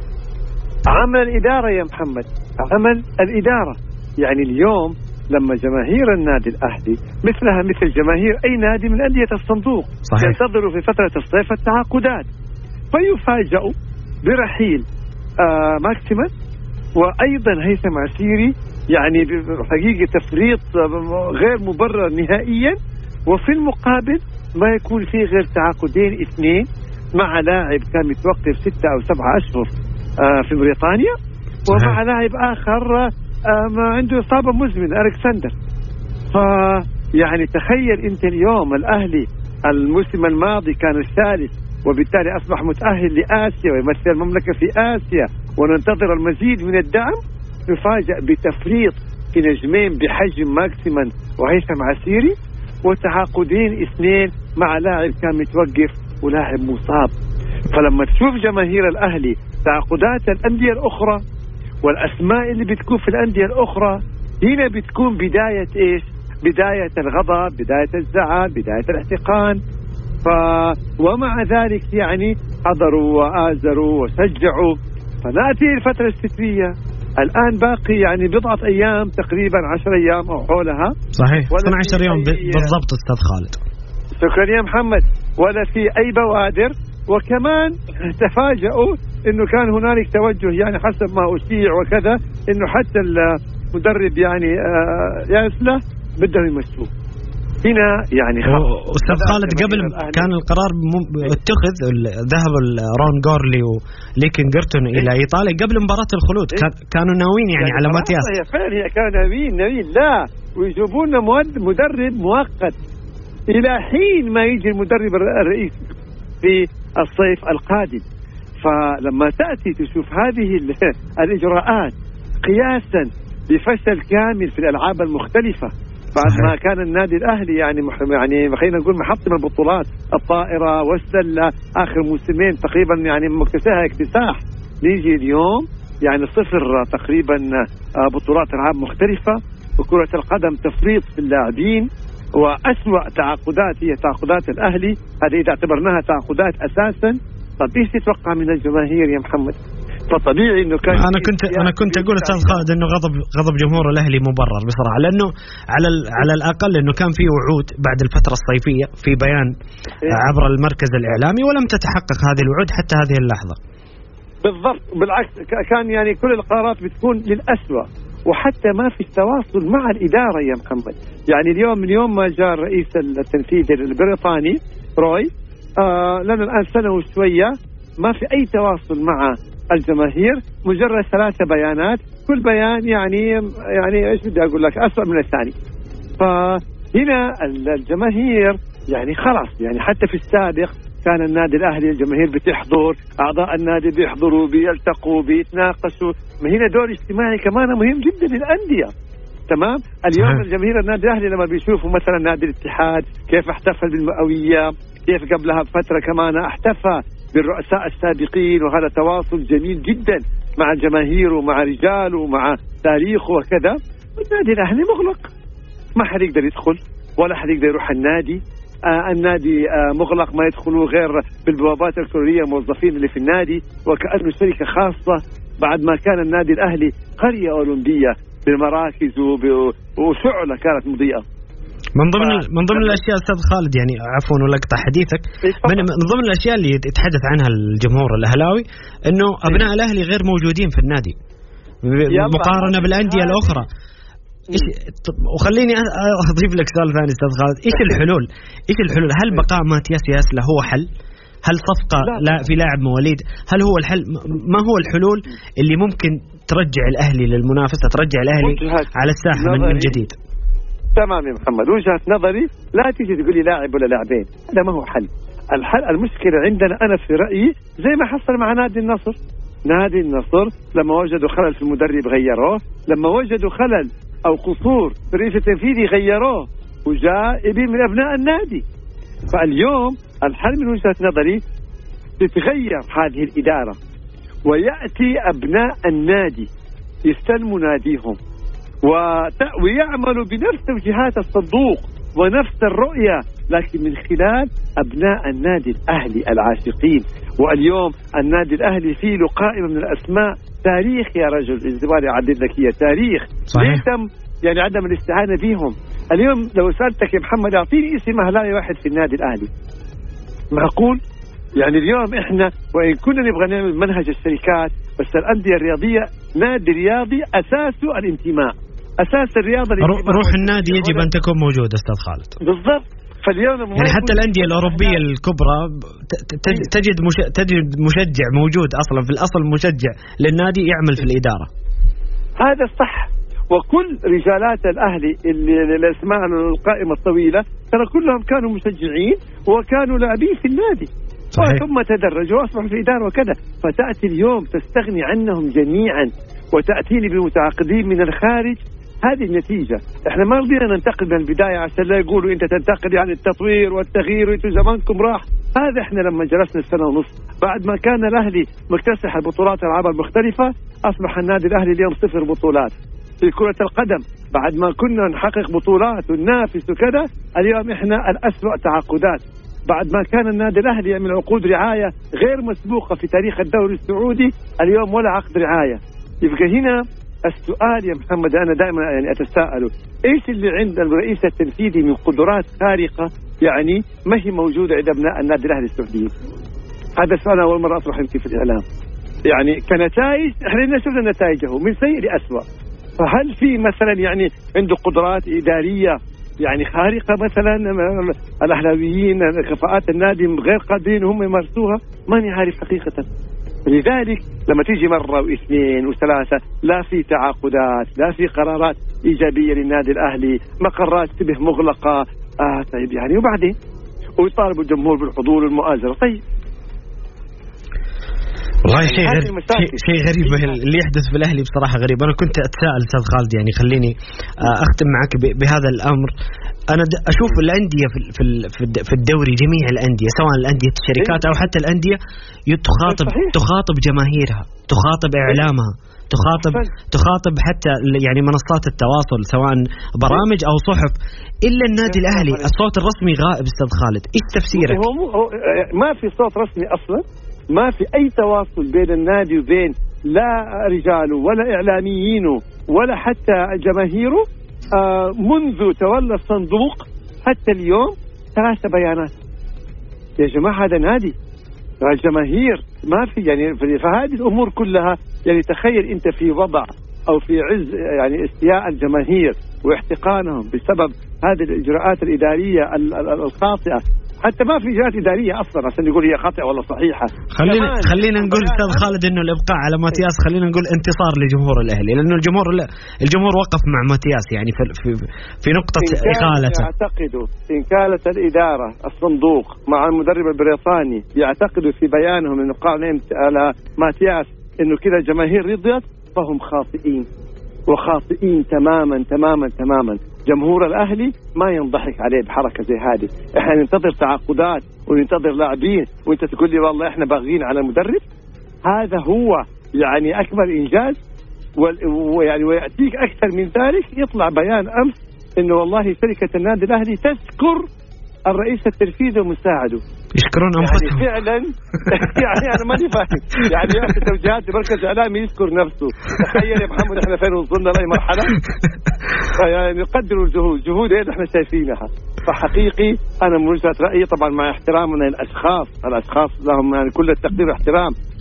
عمل الإدارة يا محمد، عمل الإدارة. يعني اليوم لما جماهير النادي الأهلي مثلها مثل جماهير أي نادي من أندية الصندوق ينتظروا في فترة الصيف التعاقدات، فيفاجئوا برحيل ماكسيمان وأيضا هيثم عسيري، يعني حقيقة تفريط غير مبرر نهائيا. وفي المقابل ما يكون فيه غير تعاقدين 2 مع لاعب كان متوقف 6 أو 7 أشهر في بريطانيا، ومع لاعب آخر ما عنده إصابة مزمنة ألكسندر. فيعني تخيل أنت اليوم الأهلي الموسم الماضي كان الثالث، وبالتالي أصبح متأهل لآسيا ويمثل المملكة في آسيا وننتظر المزيد من الدعم، يفاجأ بتفريط في نجمين بحجم ماكسيمان وهيثم عسيري، وتعاقدين 2 مع لاعب كان متوقف ولاعب مصاب. فلما تشوف جماهير الأهلي تعاقدات الأندية الأخرى والأسماء اللي بتكون في الأندية الأخرى، هنا بتكون بداية إيش؟ بداية الغضب، بداية الزعل، بداية الاحتقان. ومع ذلك يعني حضروا وآزروا وشجعوا. فنأتي الفترة الشتوية الآن باقي يعني بضعة أيام تقريبا 10 أيام أو حولها. صحيح، 12 يوم بالضبط أستاذ خالد. شكرا يا محمد. ولا في أي بوادر، وكمان تفاجئوا إنه كان هنالك توجه يعني حسب ما أشيع وكذا إنه حتى المدرب يعني ياسله بدهم يمشوه. هنا يعني أستاذ خالد قبل كان القرار اتخذ ذهب رون غورلي وليكن جيرتون إلى إيطاليا قبل مباراة الخلود. كانوا ناويين يعني على ماتياس. هي كانوا ناويين لا، ويجيبون مدرب مؤقت إلى حين ما يجي المدرب الرئيسي في الصيف القادم. فلما تأتي تشوف هذه الإجراءات قياسا بفشل كامل في الألعاب المختلفة، بعد ما كان النادي الأهلي يعني خلينا نقول محطم البطولات، الطائرة والسلة آخر موسمين تقريبا يعني مكتسحها اكتساح، نيجي اليوم يعني 0 تقريبا بطولات ألعاب مختلفة، وكرة القدم تفريط في اللاعبين. وأسوأ تعاقدات هي تعاقدات الأهلي، هذه إذا اعتبرناها تعاقدات أساسا. طب إيش تتوقع من الجماهير يا محمد؟ فطبيعي إنه كان أنا كنت أقول أستاذ خالد إنه غضب جمهور الأهلي مبرر بصراحة، لأنه على الأقل إنه كان في وعود بعد الفترة الصيفية في بيان عبر المركز الإعلامي، ولم تتحقق هذه الوعود حتى هذه اللحظة. بالضبط، بالعكس كان يعني كل القرارات بتكون للأسوأ، وحتى ما في تواصل مع الإدارة يا محمد. يعني اليوم من يوم ما جاء الرئيس التنفيذي البريطاني روي لنا الآن سنة وشوية ما في أي تواصل مع الجماهير، مجرد 3 بيانات، كل بيان يعني إيش بدي أقول لك أسوأ من الثاني. فهنا الجماهير يعني خلاص، يعني حتى في السابق كان النادي الأهلي الجماهير بتحضر، أعضاء النادي بيحضروا بيلتقوا بيتناقشوا، ما هنا دور اجتماعي كمان مهم جدا للأندية. تمام. اليوم الجماهير النادي الأهلي لما بيشوفوا مثلا نادي الاتحاد كيف احتفل بالمئوية، كيف قبلها بفترة كمان احتفى بالرؤساء السابقين، وهذا تواصل جميل جدا مع الجماهير ومع رجاله ومع تاريخه وكذا. النادي الأهلي مغلق، ما حد يقدر يدخل ولا حد يقدر يروح النادي. النادي مغلق، ما يدخلوا غير بالبوابات الإلكترونية الموظفين اللي في النادي، وكأنه شركة خاصة، بعد ما كان النادي الأهلي قرية أولمبية بمراكز وشعلة كانت مضيئة. من ضمن الأشياء أستاذ خالد، يعني عفوا ولا أقطع حديثك، من ضمن الأشياء اللي يتحدث عنها الجمهور الأهلاوي إنه أبناء الأهلي غير موجودين في النادي مقارنة بالأندية الأخرى. وخليني اضيف لك سؤال ثاني استاذ خالد، ايش الحلول؟ هل بقاء ماتياس ياسلا هو حل؟ هل صفقة لا في لاعب مواليد هل هو الحل؟ ما هو الحلول اللي ممكن ترجع الأهلي للمنافسة، ترجع الأهلي على الساحة من جديد؟ تمام يا محمد، وجهة نظري لا تيجي تقول لي لاعب ولا لاعبين، هذا ما هو حل. الحل المشكلة عندنا أنا في رأيي زي ما حصل مع نادي النصر. نادي النصر لما وجدوا خلل في المدرب غيروه، لما وجدوا خلل أو قصور في الرئيس التنفيذي غيروه، وجاء ابن من أبناء النادي. فاليوم الحل من وجهة نظري تتغير هذه الإدارة ويأتي أبناء النادي يستلموا ناديهم ويعملوا بنفس توجيهات الصندوق ونفس الرؤية، لكن من خلال أبناء النادي الأهلي العاشقين. واليوم النادي الأهلي فيه له قائمة من الأسماء تاريخ يا رجل، الزبالة عدد لك هي تاريخ تم يعني عدم الاستعانة بهم. اليوم لو سألتك يا محمد أعطيني اسم أهلاوي واحد في النادي الأهلي، معقول؟ يعني اليوم إحنا وإن كنا نبغى نعمل منهج الشركات، بس الأندية الرياضية نادي رياضي أساسه الانتماء، أساس الرياضة روح النادي يجب أن تكون موجودة أستاذ خالد. بالضبط. فاليوم يعني حتى الأندية الأوروبية الكبرى تجد مشجع موجود أصلا في الأصل، مشجع للنادي يعمل في الإدارة. هذا صح. وكل رجالات الأهلي اللي الأسماء القائمة الطويلة ترى كلهم كانوا مشجعين وكانوا لاعبين في النادي، ثم تدرجوا وأصبحوا في الإدارة وكذا. فتأتي اليوم تستغني عنهم جميعا وتأتيني بمتعاقدين من الخارج. هذه النتيجة. احنا ما رضينا ننتقل من البداية عشان لا يقولوا انت تنتقل يعني التطوير والتغيير وانتوا زمانكم راح. هذا احنا لما جلسنا السنة ونص بعد ما كان الأهلي مكتسح البطولات الألعاب المختلفة، أصبح النادي الأهلي اليوم 0 بطولات. في كرة القدم بعد ما كنا نحقق بطولات وننافس وكذا، اليوم احنا الأسوأ تعاقدات. بعد ما كان النادي الأهلي يعمل عقود رعاية غير مسبوقة في تاريخ الدوري السعودي، اليوم ولا عقد رعاية. يبقى هنا السؤال يا محمد أنا دائما يعني أتساءله، إيش اللي عند الرئيس التنفيذي من قدرات خارقة يعني ما هي موجودة عند أبناء النادي الأهلي السعوديين؟ هذا السؤال أول مرة أطرحه يمكن في الإعلام. يعني كنتائج احنا شفنا نتائجه من سيء لأسوأ. فهل في مثلا يعني عنده قدرات إدارية يعني خارقة مثلا الأهلاويين كفاءات النادي غير قادرين هم يمارسوها؟ ماني عارف حقيقة. لذلك لما تيجي مرة واثنين وثلاثة لا في تعاقدات، لا في قرارات إيجابية للنادي الأهلي، مقرات شبه مغلقة. طيب يعني وبعدين ويطالبوا الجمهور بالحضور والمؤازرة. طيب والله شيء غريب اللي يحدث في الأهلي بصراحة غريب. أنا كنت أتساءل أستاذ خالد، يعني خليني أختم معك بهذا الأمر. أنا أشوف الأندية في الدوري، جميع الأندية سواء الأندية الشركات أو حتى الأندية تخاطب جماهيرها، تخاطب إعلامها، تخاطب حتى يعني منصات التواصل سواء برامج أو صحف، إلا النادي الأهلي الصوت الرسمي غائب. أستاذ خالد إيش تفسيرك؟ ما في صوت رسمي أصلا، ما في أي تواصل بين النادي وبين لا رجاله ولا إعلاميينه ولا حتى جماهيره منذ تولى الصندوق حتى اليوم. 3 بيانات يا جماعة، هذا نادي الجماهير ما في يعني. فهذه الأمور كلها يعني تخيل أنت في وضع أو في عز يعني استياء الجماهير واحتقانهم بسبب هذه الإجراءات الإدارية الخاطئة. حتى ما في إجراءات إدارية أصلا عشان يقول هي خاطئة ولا صحيحة. خلينا نقول أستاذ خالد إنه الإبقاء على ماتياس خلينا نقول انتصار لجمهور الأهلي، لأنه الجمهور وقف مع ماتياس يعني في نقطة إقالته. يعتقدوا إن كانت الإدارة الصندوق مع المدرب البريطاني يعتقدوا في بيانهم إنه قالوا على ماتياس إنه كذا الجماهير رضيت، فهم خاطئين وخاطئين تماما تماما تماما. جمهور الأهلي ما ينضحك عليه بحركة زي هذه. احنا ننتظر تعاقدات وننتظر لاعبين وانت تقول لي والله احنا باغيين على مدرب. هذا هو يعني أكبر إنجاز. ويعني ويأتيك أكثر من ذلك يطلع بيان أمس إنه والله شركة النادي الأهلي تذكر الرئيس التنفيذي ومساعده. يشكرون أنفسهم يعني فعلا. يعني أنا ماني فاهم يعني يأتي توجيهات مركز إعلامي يذكر نفسه. تخيل يا محمد إحنا فين وصلنا لأي مرحلة. يعني نقدروا الجهود اللي إحنا شايفينها. فحقيقي أنا من وجهة رأيي طبعا مع احترامنا الأشخاص لهم يعني كل التقدير واحترام،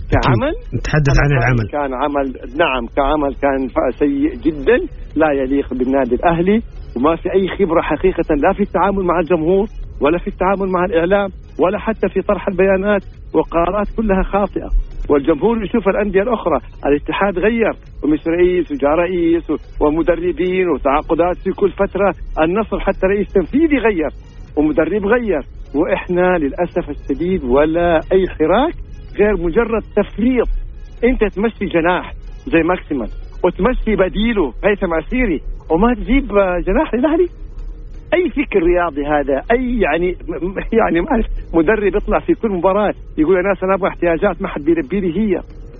كعمل نتحدث عن العمل. كان عمل، نعم كعمل كان سيء جدا، لا يليق بالنادي الأهلي، وما في أي خبرة حقيقة لا في التعامل مع الجمهور ولا في التعامل مع الإعلام ولا حتى في طرح البيانات، وقرارات كلها خاطئة. والجمهور يشوف الأندية الأخرى، الاتحاد غير ومش رئيس وجاء رئيس ومدربين وتعاقدات في كل فترة، النصر حتى رئيس تنفيذي غير ومدرب غير، وإحنا للأسف الشديد ولا أي حراك غير مجرد تفريط. أنت تمشي جناح زي ماكسيمان وتمشي بديله هيثم عسيري وما تجيب جناح للأهلي. أي فكر رياضي هذا؟ أي يعني ما أعرف، مدرب يطلع في كل مباراة يقول يا ناس أنا أبغى احتياجات ما حد بيلبي لي هي.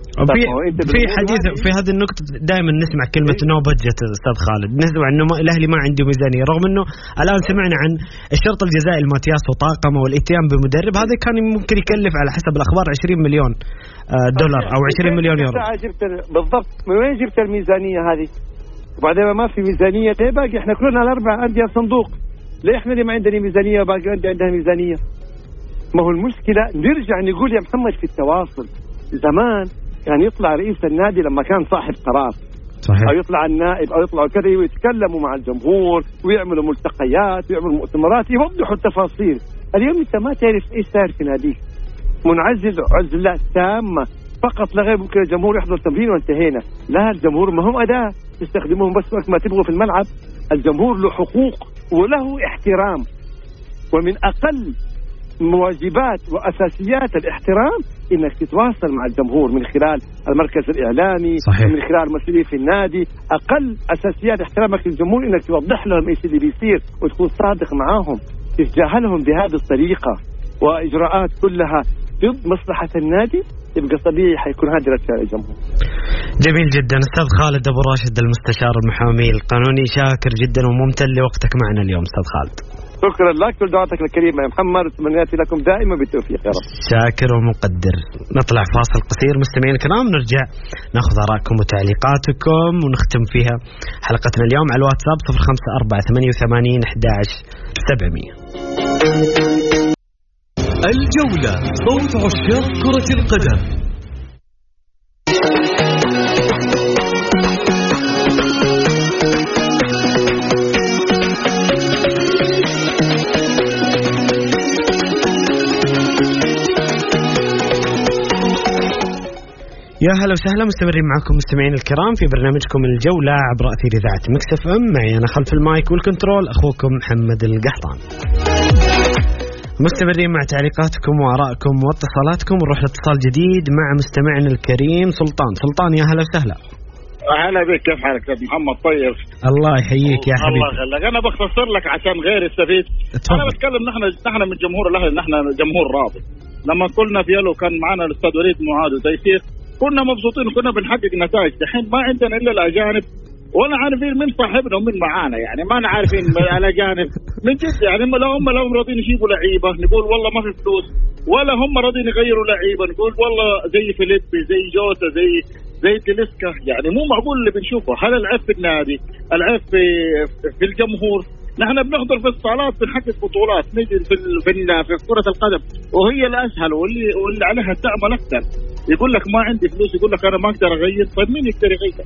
في حديث في هذه النقطة دائما نسمع كلمة نو بادجت أستاذ خالد، نسمع إنه الأهلي ما عنده ميزانية، رغم إنه الآن سمعنا عن الشرط الجزائي الماتياس وطاقمه والاتيان بمدرب، هذا كان ممكن يكلف على حسب الأخبار 20 مليون دولار أو 20 مليون يورو. بالضبط، من وين جبت الميزانية هذه؟ وبعدين ما في ميزانية، باقي إحنا كلنا الأربع أندية صندوق، ليه إحنا اللي ما عندنا ميزانية وباقي أندية عندها ميزانية؟ ما هو المشكلة نرجع نقول يا محمد في التواصل. زمان كان يطلع رئيس النادي لما كان صاحب قرار، صحيح، أو يطلع النائب أو يطلعوا كذا ويتكلموا مع الجمهور ويعملوا ملتقيات ويعملوا مؤتمرات يوضحوا التفاصيل. اليوم أنت ما تعرف إيش صار في ناديك، منعزل عزلة تامة فقط لا غير. ممكن الجمهور يحضر تمرين وانتهينا، لا، الجمهور ما هم أداة تستخدموهم بس وقت ما تبغوا في الملعب. الجمهور له حقوق وله احترام، ومن أقل مواجبات وأساسيات الاحترام إنك تتواصل مع الجمهور من خلال المركز الإعلامي، صحيح، من خلال مسؤولين في النادي. أقل أساسيات احترامك للجمهور إنك توضح لهم إيش اللي بيصير وتكون صادق معاهم. تتجاهلهم بهذه الطريقة وإجراءات كلها ضد مصلحة النادي، يبقى طبيعي حيكون هذه رسالة الجمهور. جميل جدا أستاذ خالد أبو راشد المستشار المحامي القانوني، شاكر جدا وممتن لوقتك معنا اليوم أستاذ خالد. شكرا لك ودعواتك الكريمة يا محمد، وتمنياتي لكم دائما بالتوفيق يا رب. شاكر ومقدر. نطلع فاصل قصير مستمعين الكرام، نرجع ناخذ آراءكم وتعليقاتكم ونختم فيها حلقتنا اليوم على الواتساب 0548811700. الجولة، صوت عشاق كرة القدم. يا هلا وسهلا، مستمرين معكم مستمعين الكرام في برنامجكم الجولة عبر أثير إذاعة ميكس اف ام. معي أنا خلف المايك والكنترول أخوكم محمد القحطان. مستمرين مع تعليقاتكم وآرائكم واتصالاتكم، ونروح لاتصال جديد مع مستمعنا الكريم سلطان. يا هلا وسهلا. هلا بك، كيف حالك يا محمد؟ طيب، الله يحييك يا حبيبي. الله يخليك. انا بختصر لك عشان غير يستفيد. انا بتكلم نحن من جمهور الاهلي، نحن جمهور راضي. لما قلنا في يلو كان معنا الاستاذ وليد معاذ وتيسير كنا مبسوطين وكنا بنحقق نتائج. دحين ما عندنا الا الاجانب، ولا عارفين من صاحبنا ومن معانا، يعني ما عارفين الاجانب من جد. يعني لو هم راضين يجيبوا لعيبه نقول والله ما في فلوس، ولا هم راضين يغيروا لعيبه نقول والله زي فيليبي زي جوتا زي تلسكا. يعني مو معقول اللي بنشوفه. هل العيب في النادي؟ العيب في الجمهور؟ نحن بنحضر في الصالات بنحقق بطولات، نجي في كرة القدم وهي الأسهل واللي عليها تعمل أكثر. يقول لك ما عندي فلوس، يقول لك أنا ما أقدر أغير. طيب مين يقدر يغير؟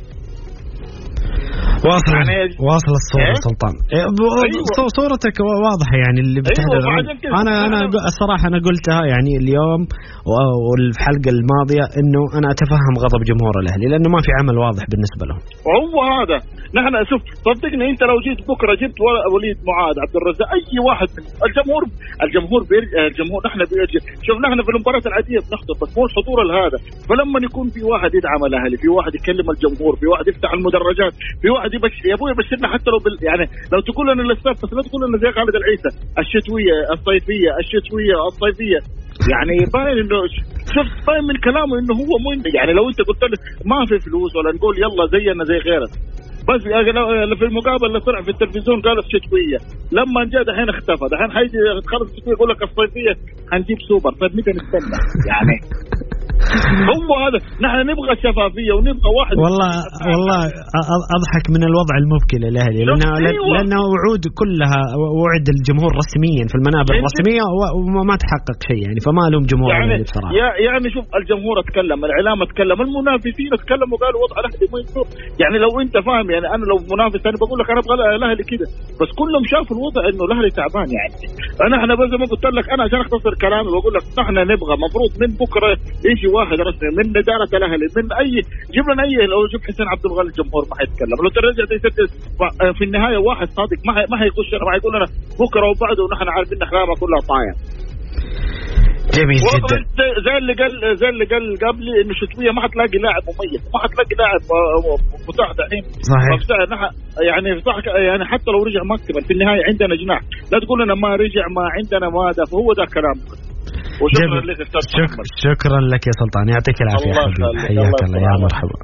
واصل الصورة سلطان. أيوة. صورتك واضحة يعني اللي بتحضر. أيوة. أنا الصراحة أنا قلتها يعني اليوم والحلقة الماضية إنه أنا أتفهم غضب جمهور الأهلي لأنه ما في عمل واضح بالنسبة لهم. وهو هذا نحن شوف صدقني أنت لو جيت بكرة جبت وليد معاذ عبد الرزاق أي واحد من الجمهور نحن بيجي. شوف نحن في المباراة العادية بنحضر بس مو الحضور هذا. فلما يكون في واحد يدعم الأهلي، في واحد يكلم الجمهور، في واحد يفتح المدرجات، في واحد يا ابوي بشرنا حتى لو يعني لو تقول لنا الاستاذ بس لا تقول لنا زي خالد العيسى الشتويه الصيفيه يعني باين انه شفت باين من كلامه انه هو مو يعني لو انت قلت له ما في فلوس ولا نقول يلا زينا زي غيرنا بس في المقابل اللي طلع في التلفزيون قال الشتويه لما جاء دحين اختفى. دحين حيجي خلص الشتويه يقول لك الصيفيه حنجيب سوبر. طيب متى نستنى يعني هو هذا نحن نبغى الشفافيه ونبغى واحد. والله اضحك من الوضع المبكي للاهلي لانه وعود كلها وعد الجمهور رسميا في المنابر الرسميه وما تحقق شيء يعني، فما لهم جمهور يعني بصراحه. يعني شوف الجمهور اتكلم، الاعلام اتكلم، المنافسين اتكلموا وقالوا وضع الاهلي ما يصير. يعني لو انت فاهم يعني انا لو منافس انا بقول لك انا ابغى الاهلي كده، بس كلهم شافوا الوضع انه الاهلي تعبان. يعني احنا بس ما قلت لك انا عشان اختصر كلامي بقول لك نحن نبغى مفروض من بكره يجي واحد رسمي من اداره الاهلي، من اي جيب لنا اي، لو جيب حسين عبد الغني الجمهور ما حيتكلم، لو ترجع تسجل في النهايه واحد صادق ما حيخش ما حيقول لنا بكره وبعده ونحن عارفين ان كلامه كلها طاير. جميل جدا. زي اللي قال قبلي انه شتويه ما حتلاقي لاعب مميز، ما حتلاقي لاعب متاح دحين. صحيح. يعني صح، يعني حتى لو رجع مكتبا في النهايه عندنا جناح، لا تقول لنا ما رجع ما عندنا ما ده، فهو ده كلام. وشكرا لك استاذ محمد. شكرا لك يا سلطان، يعطيك العافيه حبيبي، حياك الله يا مرحبا.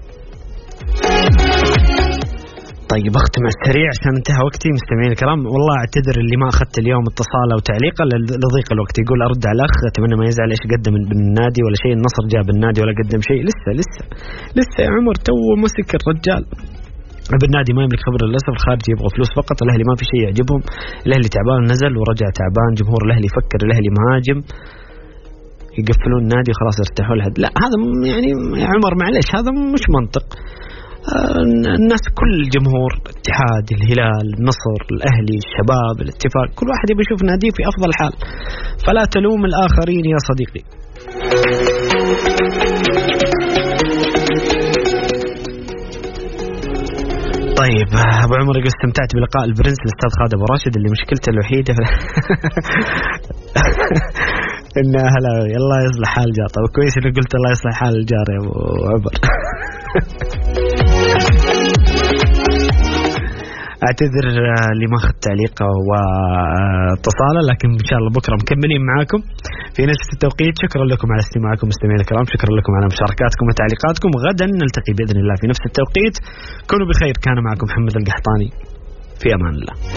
طيب اختم السريع عشان انتهى وقتي. مستمعين الكرام والله اعتذر اللي ما اخذت اليوم اتصال او تعليقا لضيق الوقت. يقول ارد على الاخ اتمنى ما يزعل ايش قدم بالنادي ولا شيء، النصر جاب النادي ولا قدم شيء. لسه يا عمر تو مسك الرجال. بالنادي ما يملك خبر للاسف، الخارج يبغى فلوس فقط، الاهلي ما في شيء يعجبهم، الاهلي تعبان نزل ورجع تعبان، جمهور الاهلي يفكر الاهلي مهاجم يقفلون النادي خلاص ارتاحوا لحد. لا هذا يعني يا عمر معلش هذا مش منطق. الناس كل الجمهور الاتحاد الهلال النصر الاهلي الشباب الاتفاق كل واحد يبي يشوف ناديه في افضل حال، فلا تلوم الاخرين يا صديقي. طيب ابو عمر يقول استمتعت بلقاء البرنس الاستاذ خالد ابو راشد اللي مشكلته الوحيده ان هلا الله يصلح حال جار. طيب كويس انك قلت الله يصلح حال الجار يا ابو عمر. اعتذر اللي ما اخذت تعليقه واتصاله، لكن ان شاء الله بكره مكملين معاكم في نفس التوقيت. شكرا لكم على استماعكم مستمعينا الكرام، شكرا لكم على مشاركاتكم وتعليقاتكم. غدا نلتقي باذن الله في نفس التوقيت. كونوا بخير. كان معكم محمد القحطاني، في امان الله.